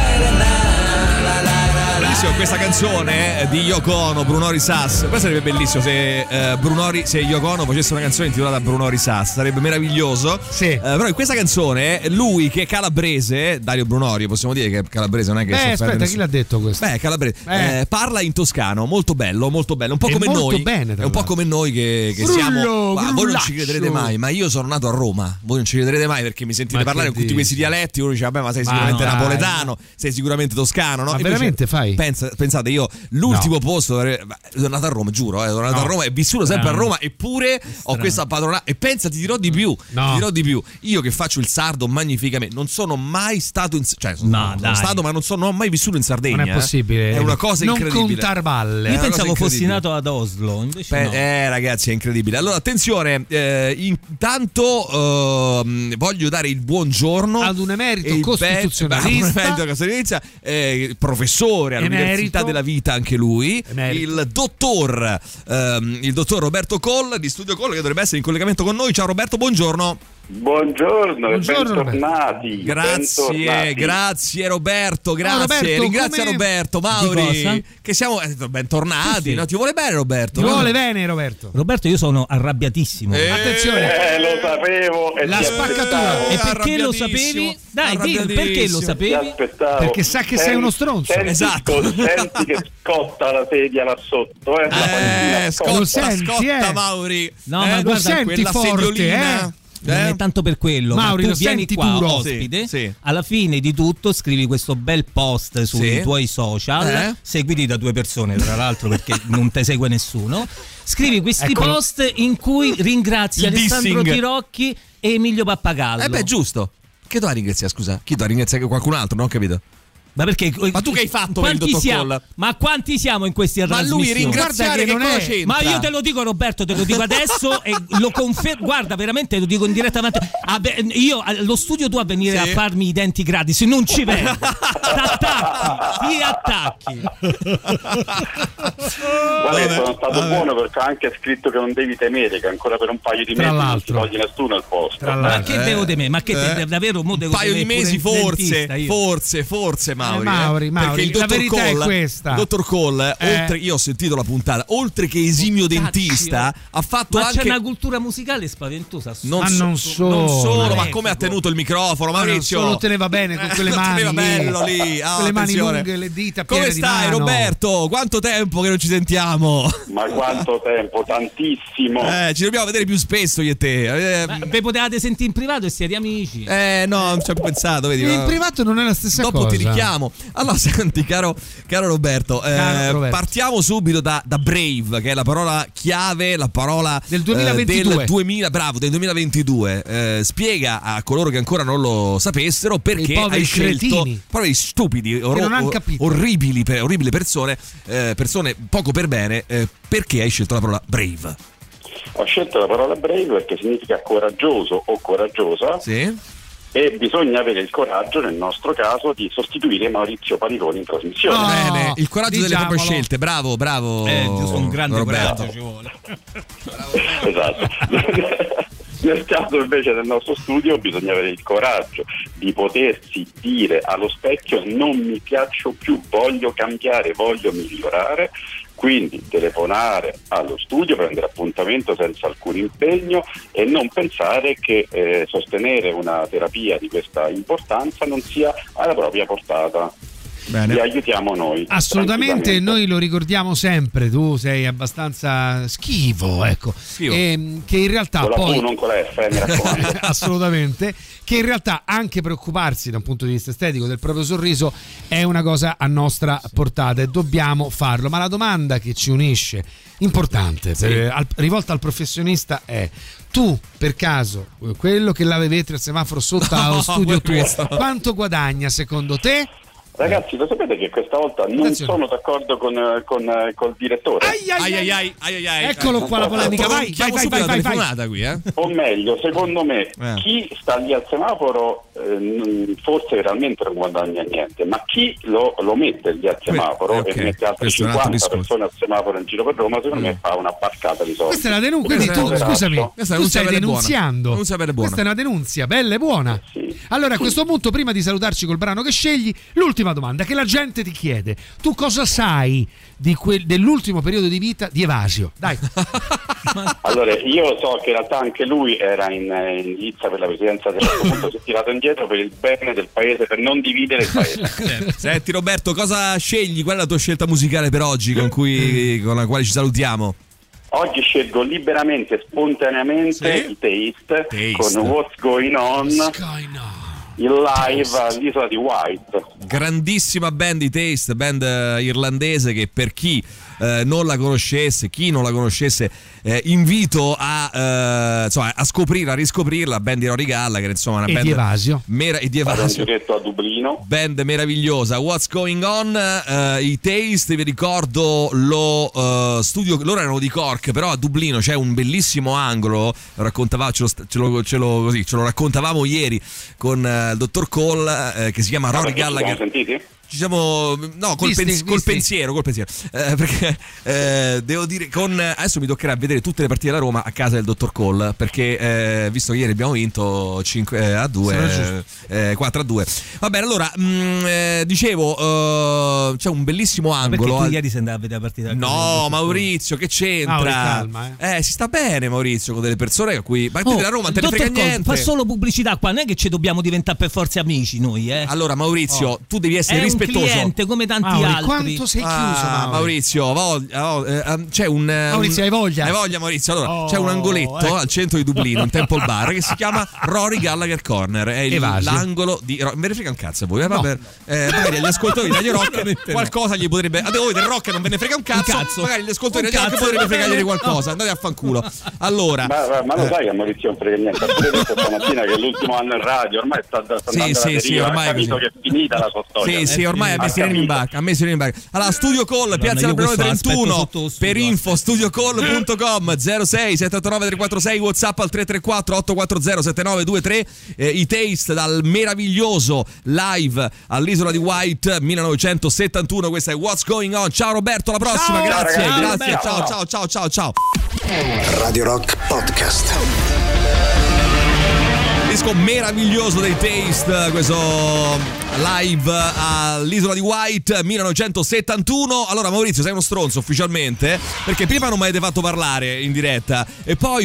Bellissimo questa canzone di Yoko Ono, Brunori Sass. Questo sarebbe bellissimo se eh, Brunori, se Yoko Ono facesse una canzone intitolata Brunori Sass, sarebbe meraviglioso. Sì. Eh, però in questa canzone lui che è calabrese, Dario Brunori, possiamo dire che è calabrese, non è che Beh, si offende aspetta, chi nessuno. l'ha detto questo? Beh, calabrese. Eh. Eh, parla in toscano, molto bello, molto bello, un po' E come molto noi. bene, tra è un po' l'altro. come noi che, che Grullo, siamo. Ma voi non ci grullaccio. crederete mai, ma io sono nato a Roma. Voi non ci crederete mai perché mi sentite Ma parlare che con tutti dici? questi dialetti. Uno dice, vabbè, ma sei Ma sicuramente no, napoletano, sei sicuramente toscano, no? Ma Invece, veramente fai? pensa- pensate, io l'ultimo posto dove- sono nato a Roma, giuro, eh, sono nato No. a Roma e vissuto sempre a Strano. Roma, eppure ho questa padronanza. E pensa, ti dirò di più, No. ti dirò di più. Io che faccio il sardo magnificamente, non sono mai stato in, cioè sono, No, sono dai. stato, ma non, sono, non ho mai vissuto in Sardegna. Non è eh. possibile. È una cosa non incredibile. contar balle. È Io una pensavo cosa fossi incredibile. nato ad Oslo, invece Beh, no. Eh ragazzi, è incredibile. Allora attenzione, eh, intanto ehm, voglio dare il buongiorno Ad un emerito e il costituzionalista. be- ad un emerito costituzionalista, eh, professore all'Università Emerito. della Vita anche lui, Emerito. il dottor ehm, il dottor Roberto Coll di Studio Coll, che dovrebbe essere in collegamento con noi. Ciao Roberto, buongiorno. Buongiorno, Buongiorno, e bentornati. Grazie, bentornati. grazie Roberto, grazie. Roberto, Ringrazia come- Roberto Di Mauri cosa? che siamo eh, bentornati, Sì, sì. no? Ti vuole bene Roberto? Ti no? vuole bene, Roberto. Roberto, io sono arrabbiatissimo. Eh, Attenzione. Eh, lo sapevo e La ti spaccatura. aspettavo. E perché lo arrabbiatissimo, sapevi? Dai, dillo, perché lo arrabbiatissimo. Ti sapevi? aspettavo. Perché sa che sei uno stronzo. Senti, Esatto. senti che scotta la sedia là sotto. Eh, La mattina Eh, scotta. Lo scotta, senti, scotta eh? Mauri. No, eh, ma lo guarda, senti quella forte, sediolina, eh? Non è tanto per quello, Mauri, ma lo tu vieni senti qua duro? ospite, Sì, sì. alla fine di tutto scrivi questo bel post sui Sì. tuoi social, Eh? seguiti da due persone tra l'altro perché non te segue nessuno, scrivi questi Eccolo. post in cui ringrazi Il Alessandro dissing. Tirocchi e Emilio Pappagallo. Eh beh, giusto. Che doveva ringraziare, scusa? Chi doveva ringraziare qualcun altro, non ho capito. Ma perché? Ma tu che hai fatto per il Quanti dottor siamo? Coll? Ma quanti siamo in questi Ma lui trasmissioni? ringraziare che Guarda che non cosa è- c'entra? Ma io te lo dico Roberto, te lo dico adesso e lo confermo, guarda veramente lo dico in diretta avanti. A ve- io allo studio tu a venire Sì. a farmi i denti gratis, non ci vengo. T'attacchi, ti attacchi. Guarda, sono stato buono perché ha anche scritto che non devi temere, che ancora per un paio di Tra mesi non l'altro. si toglie nessuno al posto. Tra Ma l'altro. che devo temere? Ma che te- Eh. davvero mo Un devo paio di temere pure mesi il forse, dentista io? forse, forse Ma Mauri. Eh, Mauri, eh, Mauri. Perché il La dottor verità Cole, è questa. il dottor Cole, Eh. oltre, io ho sentito la puntata, oltre che esimio dentista, ha fatto Ma anche c'è una cultura musicale spaventosa. non, Ma so- non solo. non solo, ma Ecco. come ha tenuto il microfono, Ma non Maurizio? solo teneva bene con quelle Eh, lo mani teneva lì. bello lì. Ah, Quelle mani attenzione. lunghe, le dita piene Come di stai, mano. Roberto? Quanto tempo che non ci sentiamo? Ma quanto tempo, tantissimo. Eh, ci dobbiamo vedere più spesso io e te. Eh, Ma ve potevate sentire in privato e siete amici. eh, no, non ci ho pensato, vedi. In ma- privato non è la stessa Dopo cosa. ti richiamo. Allora, senti, caro, caro Roberto, eh, Caro Roberto. partiamo subito da, da Brave, che è la parola chiave, la parola Del duemilaventidue. eh, del duemila, bravo, del duemilaventidue. Eh, spiega a coloro che ancora non lo sapessero perché I poveri hai scelto cretini. proprio stupidi, or- non han or- capito. orribili, per- orribili persone, eh, persone poco per bene, eh, perché hai scelto la parola Brave? Ho scelto la parola brave perché significa coraggioso o coraggiosa. Sì. E bisogna avere il coraggio, nel nostro caso, di sostituire Maurizio Paniconi in trasmissione. No. Bene, il coraggio delle diciamolo. proprie scelte, bravo, bravo. Eh, giusto, un grande Roberto. coraggio ci vuole. Esatto. Nel caso invece del nostro studio bisogna avere il coraggio di potersi dire allo specchio: non mi piaccio più, voglio cambiare, voglio migliorare. Quindi telefonare allo studio, prendere appuntamento senza alcun impegno e non pensare che eh, sostenere una terapia di questa importanza non sia alla propria portata. Bene. Vi aiutiamo noi. Assolutamente, tranquillamente. noi lo ricordiamo sempre, tu sei abbastanza schivo, ecco, Schivo. Ehm, che in realtà Con la poi Q, non con la F, eh, mi raccomando. assolutamente, che in realtà anche preoccuparsi da un punto di vista estetico del proprio sorriso è una cosa a nostra portata e dobbiamo farlo, ma la domanda che ci unisce, importante, Sì. per- al- rivolta al professionista è: tu per caso, quello che lave vetri al semaforo sotto No, allo studio tuo, questo. quanto guadagna secondo te? Ragazzi, lo sapete che questa volta non Attenzione. sono d'accordo con, con, col direttore? Ai, ai, Ai ai. ai ai, ai ai ai. Eccolo qua la polemica, vai, vai, Chiamo vai, subito vai, la vai, vai. telefonata qui, eh. O meglio, secondo me, Eh. chi sta lì al semaforo eh, n- forse realmente non guadagna niente, ma chi lo, lo mette lì al semaforo ok, e mette altre questo è un altro cinquanta discorso. persone al semaforo in giro per Roma, secondo me fa una barcata di soldi. Questa è una denuncia, quindi Questo tu, è un scusami, poveraccio. Questa è tu una stai denunzia bella buona. denunziando. Denunzia bella buona. Questa è una denunzia, bella e buona. Sì. Allora a questo punto, prima di salutarci col brano che scegli, l'ultima domanda che la gente ti chiede: tu cosa sai di quel, dell'ultimo periodo di vita di Evasio? Dai. Allora, io so che in realtà anche lui era in, in lizza per la presidenza del punto, si è tirato indietro per il bene del paese, per non dividere il paese. Senti Roberto, cosa scegli? Qual è la tua scelta musicale per oggi con, cui, con la quale ci salutiamo? Oggi scelgo liberamente e spontaneamente Sì? i Taste, Taste. con What's Going On, il live all'isola di White. Grandissima band di Taste, band eh, irlandese che per chi eh, non la conoscesse, chi non la conoscesse, eh, invito a, eh, insomma, a scoprirla, a riscoprirla, band di Rory Gallagher, insomma, una E band di Evasio. mera- e di Vado un Evasio. giretto a Dublino. Band meravigliosa, What's Going On, eh, i Taste, vi ricordo lo eh, studio, loro erano di Cork, però a Dublino c'è un bellissimo angolo, lo raccontava, ce lo, ce lo, ce lo- così, ce lo raccontavamo ieri con eh, il dottor Cole, eh, che si chiama Rory Perché ci siamo Gallagher. sentiti? Ci siamo, no, col, Visti, pens- col visti. pensiero, col pensiero. Eh, perché eh, devo dire, con adesso mi toccherà vedere tutte le partite della Roma a casa del dottor Cole, perché eh, visto che ieri abbiamo vinto cinque a due, eh, quattro a due. Va bene, allora, mh, eh, dicevo, eh, c'è un bellissimo Perché angolo. tu al- ieri sei andato a vedere la partita? No, Maurizio, che c'entra? Mauri, calma, eh. Eh, si sta bene, Maurizio, con delle persone a cui. Ma te Oh, della Roma non te ne dottor frega Col, niente. fa solo pubblicità qua, non è che ci dobbiamo diventare per forza amici noi, eh. Allora, Maurizio, Oh. tu devi essere È un rispettoso. cliente come tanti Mauri, altri. quanto sei chiuso, Ah, Mauri? Maurizio, voglia, voglia, eh, c'è un eh, Maurizio, un- hai voglia? Hai voglia, Maurizio? Allora, Oh, c'è un angoletto ecco. al centro di Dublino, in Temple Bar, che si chiama Rory Gallagher Corner. È il- Evasio. l'angolo di. Me ne frega un cazzo a voi, eh, No. vabbè. Eh, magari agli ascoltatori di Radio Rock qualcosa gli potrebbe. A voi del rock non ve ne frega un cazzo. Un cazzo. Magari gli ascoltatori Un di Radio Rock cazzo, potrebbe va fregargli bene. qualcosa. Andate a fanculo. Allora. Ma, ma- ma lo eh, sai che a Maurizio non frega niente, ha pure detto stamattina che è l'ultimo anno in radio, ormai sta, sta Sì, andando sì, alla sì, deriva, ormai ha capito così. che è finita la sua storia. Sì, sì, ormai ha Ha messo in capito. imbarca, ha messo in imbarca. Allora, Studio Call, Piazza io Napoleone questo l'aspetto trentuno, sotto lo studio, per info studio call punto com, zero sei sette otto nove tre quattro sei, WhatsApp al tre tre quattro otto quattro zero sette nove due tre, eh, i Taste dal meraviglioso live all'isola di White millenovecentosettantuno. Questa è What's Going On. Ciao Roberto, alla prossima. Ciao, Grazie, ragazzi. grazie. Ciao. Ciao, ciao, ciao, ciao, ciao. Radio Rock Podcast. Disco meraviglioso dei Taste, questo live all'Isola di Wight millenovecentosettantuno. Allora Maurizio, sei uno stronzo ufficialmente, perché prima non mi avete fatto parlare in diretta e poi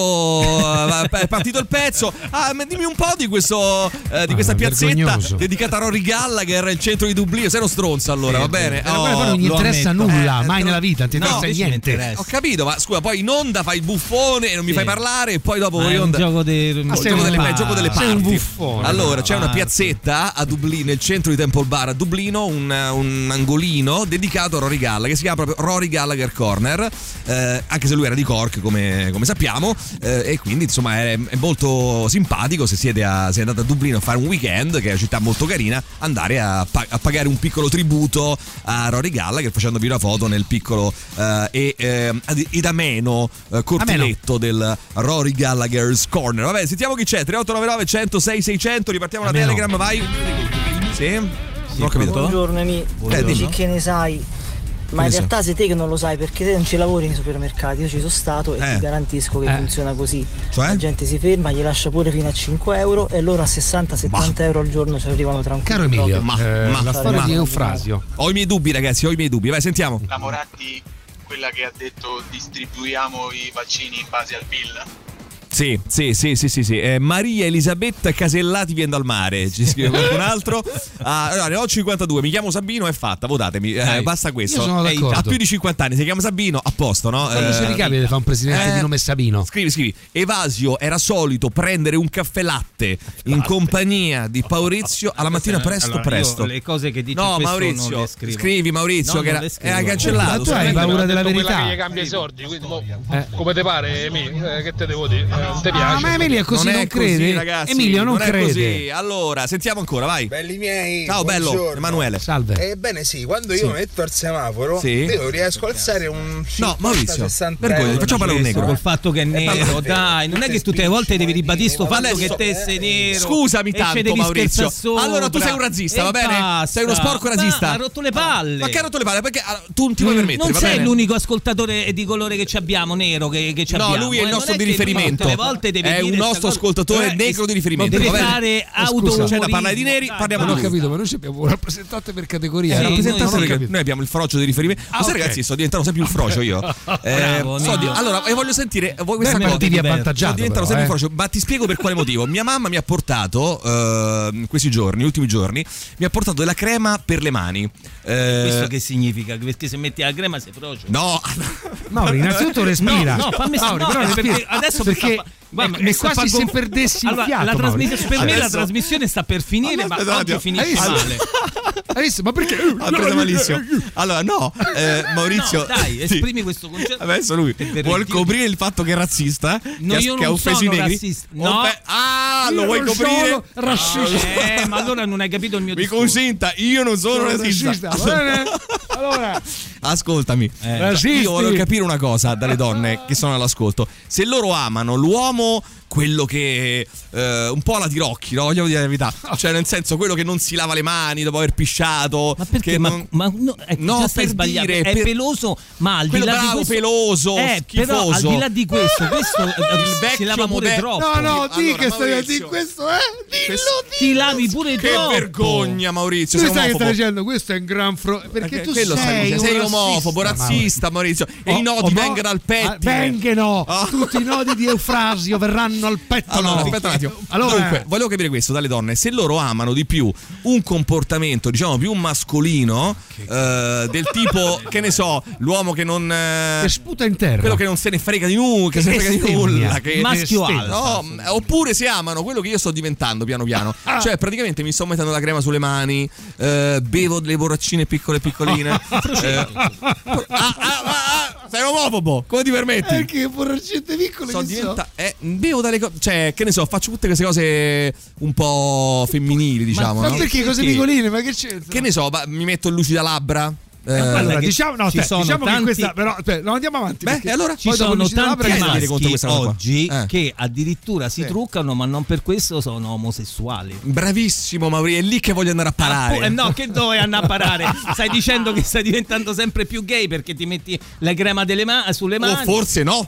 quando è partito il pezzo, ah, dimmi un po' di questo eh, di questa ah, piazzetta vergognoso. dedicata a Rory Gallagher, il centro di Dublino. Sei uno stronzo allora, sì, va bene? Oh, poi non gli interessa nulla, eh, mai nella vita, non ti interessa no, niente. Interessa. Ho capito, ma scusa, poi in onda fai il buffone e non mi sì. fai parlare e poi dopo ma in onda è un gioco, de... ah, gioco delle pa- gioco delle parti. Sei un buffone. Allora, c'è una piazzetta a Dublino, nel centro di Temple Bar a Dublino, un, un angolino dedicato a Rory Gallagher che si chiama proprio Rory Gallagher Corner, eh, anche se lui era di Cork come, come sappiamo, eh, e quindi insomma è, è molto simpatico se siete, a, siete andati a Dublino a fare un weekend, che è una città molto carina, andare a, a pagare un piccolo tributo a Rory Gallagher facendovi una foto nel piccolo eh, e eh, ed ameno eh, cortiletto del Rory Gallagher's Corner. Vabbè, sentiamo chi c'è. tre otto nove nove uno zero sei sei zero zero, ripartiamo la Telegram, vai. Sì? sì non ho capito. Buongiorno amici, dici che ne sai, ma in realtà sei te che non lo sai, perché te non ci lavori nei supermercati. Io ci sono stato e eh. ti garantisco che eh. funziona così. Cioè? La gente si ferma, gli lascia pure fino a cinque euro e loro a sessanta settanta euro al giorno ci arrivano tranquilli. Caro Emilio, ma, eh, ma la storia ma, di Eufrasio. Ho i miei dubbi ragazzi, ho i miei dubbi, vai sentiamo. La Moratti, quella che ha detto distribuiamo i vaccini in base al P I L. Sì, sì, sì, sì, sì, sì. Eh, Maria Elisabetta Casellati viene dal mare, ci scrive qualcun altro. Ah, allora, ne ho cinquantadue, mi chiamo Sabino, è fatta, votatemi, eh, basta questo. Io sono d'accordo. Ha più di cinquanta anni, si chiama Sabino, a posto, no? Quando eh, si ricapita fa un presidente eh, di nome Sabino. Scrivi, scrivi. Evasio era solito prendere un caffè latte in latte. compagnia di Maurizio alla mattina presto allora, presto. Le cose che dice no, Maurizio, non le scrivi Maurizio no, che era, era cancellato. Ma tu hai paura della verità. Quella che gli cambia i sordi, quindi mo, eh. come te pare, Emilio? Eh, che te devo dire? Non ti piace? Ah, ma Emilio è così, non, non crede, così, ragazzi. Emilio non, non crede. Così. Allora, sentiamo ancora, vai. Belli miei. Ciao, buongiorno. bello, Emanuele. Salve. Ebbene sì, quando io sì. metto al semaforo, sì. io riesco a alzare un no, Maurizio, vergogna, facciamo parlare un negro. Col fatto che è nero, dai, non è che tutte le volte devi ribadire sto fatto che te sei nero. Scusami tanto, Maurizio. Allora tu sei un razzista, va bene? Sei uno sporco razzista. Ha rotto le palle. Ma che ha rotto le palle? Perché tu non ti puoi permettere, non sei l'unico ascoltatore di colore che ci abbiamo nero che ci abbiamo. No, lui è il nostro di riferimento. È un nostro ascoltatore negro di riferimento. Deve fare auto. C'è da parlare di neri, parliamo di non ho capito, ma noi abbiamo un rappresentante per categoria. Sì, rappresentante noi, perché noi abbiamo il frocio di riferimento. Ma ah, okay. ragazzi, sto diventando sempre più frocio io. eh, Bravo, so di, allora, e voglio sentire voi questa Beh, cosa. Motivi avvantaggiato. Sto diventando sempre più frocio, ma ti spiego per quale motivo. Mia mamma mi ha portato uh, questi giorni, ultimi giorni, mi ha portato della crema per le mani. Eh, Questo che significa? Perché se metti la crema sei frocio. No, Mauri, innanzitutto respira. No, no fammi Mauri, no, però respira. Perché adesso perché guarda, è, è quasi se perdessi allora, il fiato. La trasmissione, per adesso, me la trasmissione sta per finire, ma oggi finisce male. Hai visto? Ma perché? Ha preso malissimo. Allora, no, eh, Maurizio. No, dai, esprimi questo concetto. Adesso lui vuol coprire il fatto che è razzista. No, che, io che non ha offeso i sono negri. razzista. No. Offe- ah, lo vuoi coprire? Razzista. Eh, ma allora non hai capito il mio Mi discorso. consenta, io non sono, sono razzista. razzista. Allora, ascoltami. Eh, io voglio capire una cosa dalle donne che sono all'ascolto. Se loro amano l'uomo, quello che eh, un po' la tirocchi, no? Vogliamo dire la verità. Cioè, nel senso, quello che non si lava le mani dopo aver pisciato. Ma perché? Che ma, non... ma no, è, no, già stai per sbagliando. dire, è per... peloso, ma al quello di là bravo, di questo, peloso, eh, schifoso. Però al di là di questo, questo il si lava pure modello. troppo. No, no, di allora, che stai a dire questo, eh? Dillo, dillo. Ti lavi pure che troppo. Che vergogna, Maurizio. Tu sai che stai dicendo? Questo è un gran fro... Perché tu quello sei, sei, sei omofobo, razzista, Maurizio. E i nodi vengano al pettine. Vengano. Tutti i nodi di Eufrasio verranno al petto. Allora, aspetta un attimo. Allora, dunque, volevo capire questo dalle donne: se loro amano di più un comportamento, diciamo, più mascolino, eh, del tipo, che ne so, l'uomo che non eh, che sputa in terra, quello che non se ne frega di nulla, che, che se ne frega di nulla, che maschio alfa, no, oppure se amano quello che io sto diventando piano piano, cioè praticamente mi sto mettendo la crema sulle mani, eh, bevo delle borraccine piccole piccoline. eh, ah, ah, ah, ah, sei omofobo, come ti permetti? Eh, che borraccine piccole so che diventa, so. eh, bevo dalle cose, cioè, che ne so, faccio tutte queste cose un po' femminili, diciamo. Ma, no? ma perché cose piccoline? Ma che c'è? Che ne so, mi metto il lucidalabbra. Eh, allora, diciamo, no, ci te, sono diciamo tanti... che questa, però, te, no, andiamo avanti. Beh, e allora ci sono tanti maschi oggi eh. che addirittura si sì. truccano, ma non per questo sono omosessuali. Bravissimo, Maurizio, è lì che voglio andare a parare. Ah, eh, no, che dove andare a parare? Stai dicendo che stai diventando sempre più gay perché ti metti la crema delle ma- sulle mani? O forse no.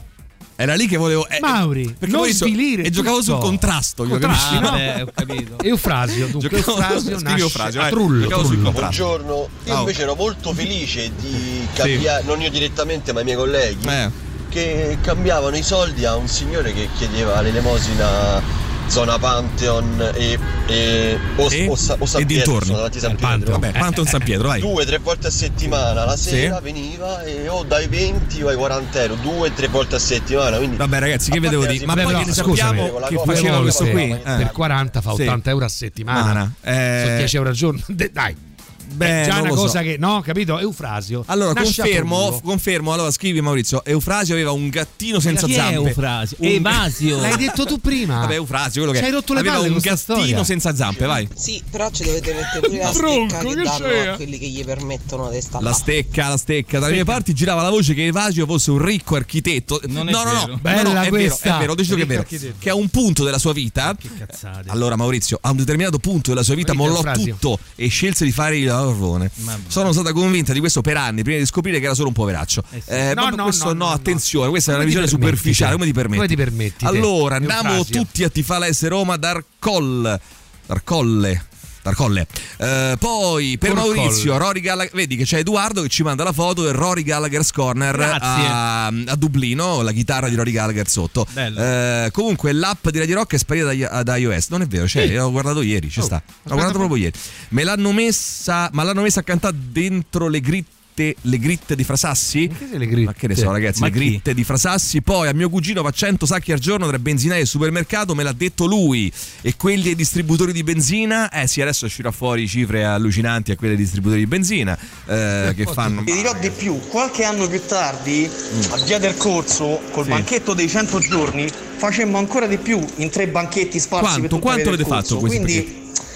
Era lì che volevo. Eh, Mauri, perché non so, svilire. E giocavo tutto. sul contrasto. Io Contrasto, capisci? no? Vabbè, ho capito. Eufrasio, dunque Giocavo- Eufrasio scrivi nasce Eufrasio, a vai. Trullo, Giocavo sul Trullo. contrasto. Buongiorno, io Oh. invece ero molto felice di cambiare, non io direttamente ma i miei colleghi, Eh. che cambiavano i soldi a un signore che chiedeva l'elemosina zona Pantheon e, e, o, E? o, Sa- o San E Pietro, dintorni. sono davanti a San Eh, Pietro. Pantheon, vabbè, Pantheon San Pietro, vai. Due, tre volte a settimana, la sera Sì. veniva e o dai venti o ai quaranta euro, due, tre volte a settimana. Quindi, Vabbè ragazzi, che a vedevo parte di. la Ma poi simpatia, che ne scusami, sappiamo la che cosa faceva che questo volevo qui? fare, Eh. Per quaranta fa Sì. ottanta euro a settimana. Mana, eh, Sono dieci euro al giorno. De- dai. Beh, è già non una lo cosa so. che, no, capito? Eufrasio. Allora, nasce a confermo, Trullo. confermo, allora scrivi Maurizio, Eufrasio aveva un gattino senza Chi è zampe. Eufrasio? Un- Evasio. L'hai detto tu prima. Vabbè, Eufrasio, quello che Ci hai rotto le aveva palle un con sta gattino storia. senza zampe, vai. Sì, però ci dovete mettere pure la Tronco, stecca che che danno c'è? a quelli che gli permettono di stare La là. stecca, la stecca. Dalle mie parti girava la voce che Evasio fosse un ricco architetto. Non è no, no, no, vero. Bella no, no, è questa. vero, è vero, ho deciso che è Ricco vero. architetto. Che a un punto della sua vita. Che cazzate. Allora, Maurizio, a un determinato punto della sua vita Ricco mollò Eufrasio. tutto e scelse di fare il lavoro. Sono stata convinta di questo per anni prima di scoprire che era solo un poveraccio. Eh sì. Eh, No, ma no, questo no, no, no, attenzione, questa è una Come ti visione permetti, superficiale. te? Come ti permetti? Come ti permetti, te? Allora, andiamo Eufrasio. tutti a tifare a S Roma Darcol. Darcolle. Darcolle. Eh, poi per Corcolle. Maurizio, Rory Gallagher, vedi che c'è Edoardo che ci manda la foto del Rory Gallagher's Corner Grazie. a, a Dublino, la chitarra di Rory Gallagher sotto. Bello. Eh, comunque l'app di Radio Rock è sparita da, da iOS, non è vero, cioè, Sì. l'ho guardato ieri, ci Oh, sta. L'ho guardato proprio ieri. Me l'hanno messa, ma l'hanno messa a cantare dentro le gritte. Le gritte di Frasassi? Che le gritte? Ma che ne so, ragazzi, Ma le chi? gritte di Frasassi. Poi a mio cugino va cento sacchi al giorno tra benzinaie e supermercato, me l'ha detto lui. E quelli ai distributori di benzina, eh sì, adesso uscirà fuori cifre allucinanti a quelli dei distributori di benzina eh, che fanno. Ti dirò di più, qualche anno più tardi, a Via del Corso, col Sì. banchetto dei cento giorni, facemmo ancora di più in tre banchetti sparsi Quanto? per tutta Quanto Via del avete fatto Corso. questi Quindi,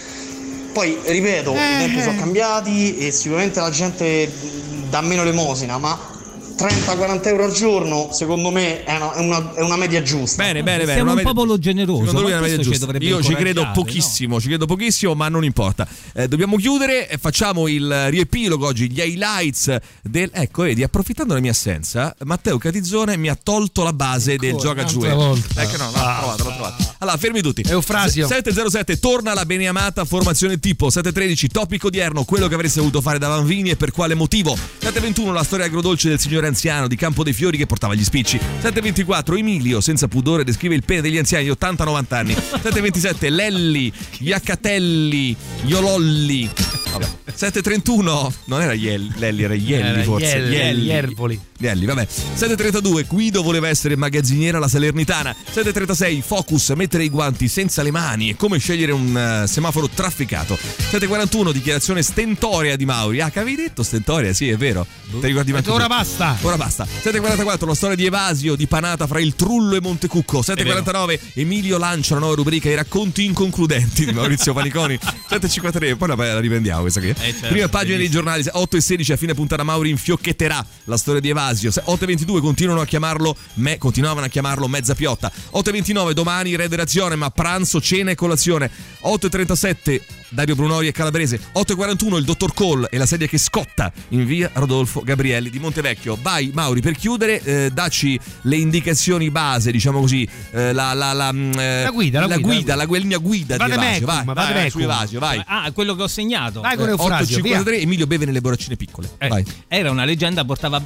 poi ripeto, i tempi sono cambiati e sicuramente la gente dà meno elemosina, ma trenta quaranta euro al giorno secondo me è una, è una, è una media giusta. Bene, bene, bene. Siamo una un media- popolo generoso. Secondo lui è ma una media questo ci giusta. dovrebbe Io ci credo incoraggiare, pochissimo, ci credo pochissimo, ma non importa. Eh, dobbiamo chiudere e facciamo il riepilogo oggi, gli highlights del. Ecco, vedi, approfittando della mia assenza, Matteo Catizzone mi ha tolto la base del gioca giù. un'altra volta. Ecco, no, no, l'ho trovato, l'ho trovato. Allora, fermi tutti. Eufrasio. sette zero sette torna la beniamata formazione tipo. sette tredici topico odierno, quello che avreste voluto fare da Vanvini e per quale motivo. sette ventuno la storia agrodolce del signore anziano di Campo dei Fiori che portava gli spicci. sette ventiquattro Emilio senza pudore descrive il pene degli anziani di ottanta novanta anni. sette ventisette Lelli, Iaccatelli, Iololli. Vabbè. sette trentuno non era Ielli, Lelli era Ielli Era forse. Ielli, Ielli. Iervoli. Ielli, vabbè. sette trentadue Guido voleva essere magazziniera alla Salernitana. sette trentasei Focus mettere i guanti senza le mani e come scegliere un uh, semaforo trafficato. sette quarantuno dichiarazione stentorea di Mauri. Ah, che avevi detto stentorea? Sì, è vero. Ti ricordi manco Ora tu. basta. Ora basta. sette quarantaquattro la storia di Evasio di Panata fra il Trullo e Montecucco. sette quarantanove Emilio lancia una nuova rubrica i racconti inconcludenti di Maurizio Paniconi. sette cinquantatré poi la, la riprendiamo questa qui. Eh, certo, Prima pagina dei giornali. otto e sedici a fine puntata Mauri infiocchetterà la storia di Evasio. otto e ventidue continuano a chiamarlo me, continuavano a chiamarlo mezza piotta. otto e ventinove domani redazione ma pranzo, cena e colazione. otto e trentasette Dario Brunori e Calabrese. otto e quarantuno il dottor Cole e la sedia che scotta in via Rodolfo Gabrielli di Montevecchio. Vai Mauri, per chiudere eh, dacci le indicazioni base, diciamo così, eh, la, la, la, eh, La guida, la la guida, guida, la linea guida di Vademecum, Evasio. Vai, vai, vai vademecum. su Evasio, vai. Ah, quello che ho segnato. Vai con Eh, Eufrasio, otto e cinquantatré via. Emilio beve nelle borraccine piccole. Eh, Vai. Era una leggenda, portava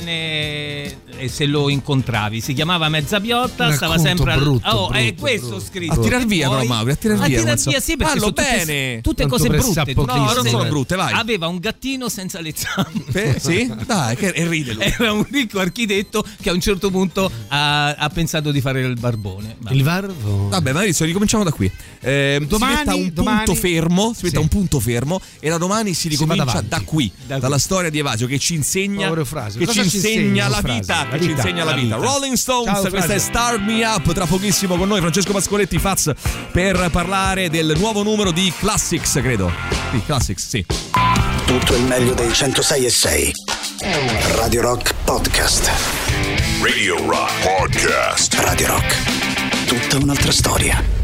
bene e se lo incontravi si chiamava Mezza Piotta, Un stava racconto sempre al... brutto, oh, è brutto, questo brutto. scritto. A tirar via Poi- però Mauri, a tirar a via. tirar non so. via sì, perché Fallo sono tutte, bene. tutte Tanto cose brutte. pressapochissimo. No, non sono brutte, vai. Aveva un gattino senza le zampe. Eh, sì? Dai, che e ride lui. Era un ricco architetto che a un certo punto ha, ha pensato di fare il barbone. Vabbè. Il varvo. Vabbè, Maurizio, ricominciamo da qui. Eh, Domani- si metta un domani- punto fermo, si metta Sì. un punto fermo e da domani si Si va ricomincia davanti. da qui, Da dalla qui. storia di Evasio che ci insegna Povero Eufrasio. che Cosa ci ci insegna insegna la Eufrasio? vita, La che ci vita, insegna la la vita. vita. Rolling Stones, Ciao, questa è Eufrasio. Start Me Up, tra pochissimo con noi Francesco Pascoletti Faz per parlare del nuovo numero di Classics, credo. Sì, Classics, sì. Tutto il meglio dei centosei e sei. Radio Rock Podcast. Radio Rock Podcast. Radio Rock. Tutta un'altra storia.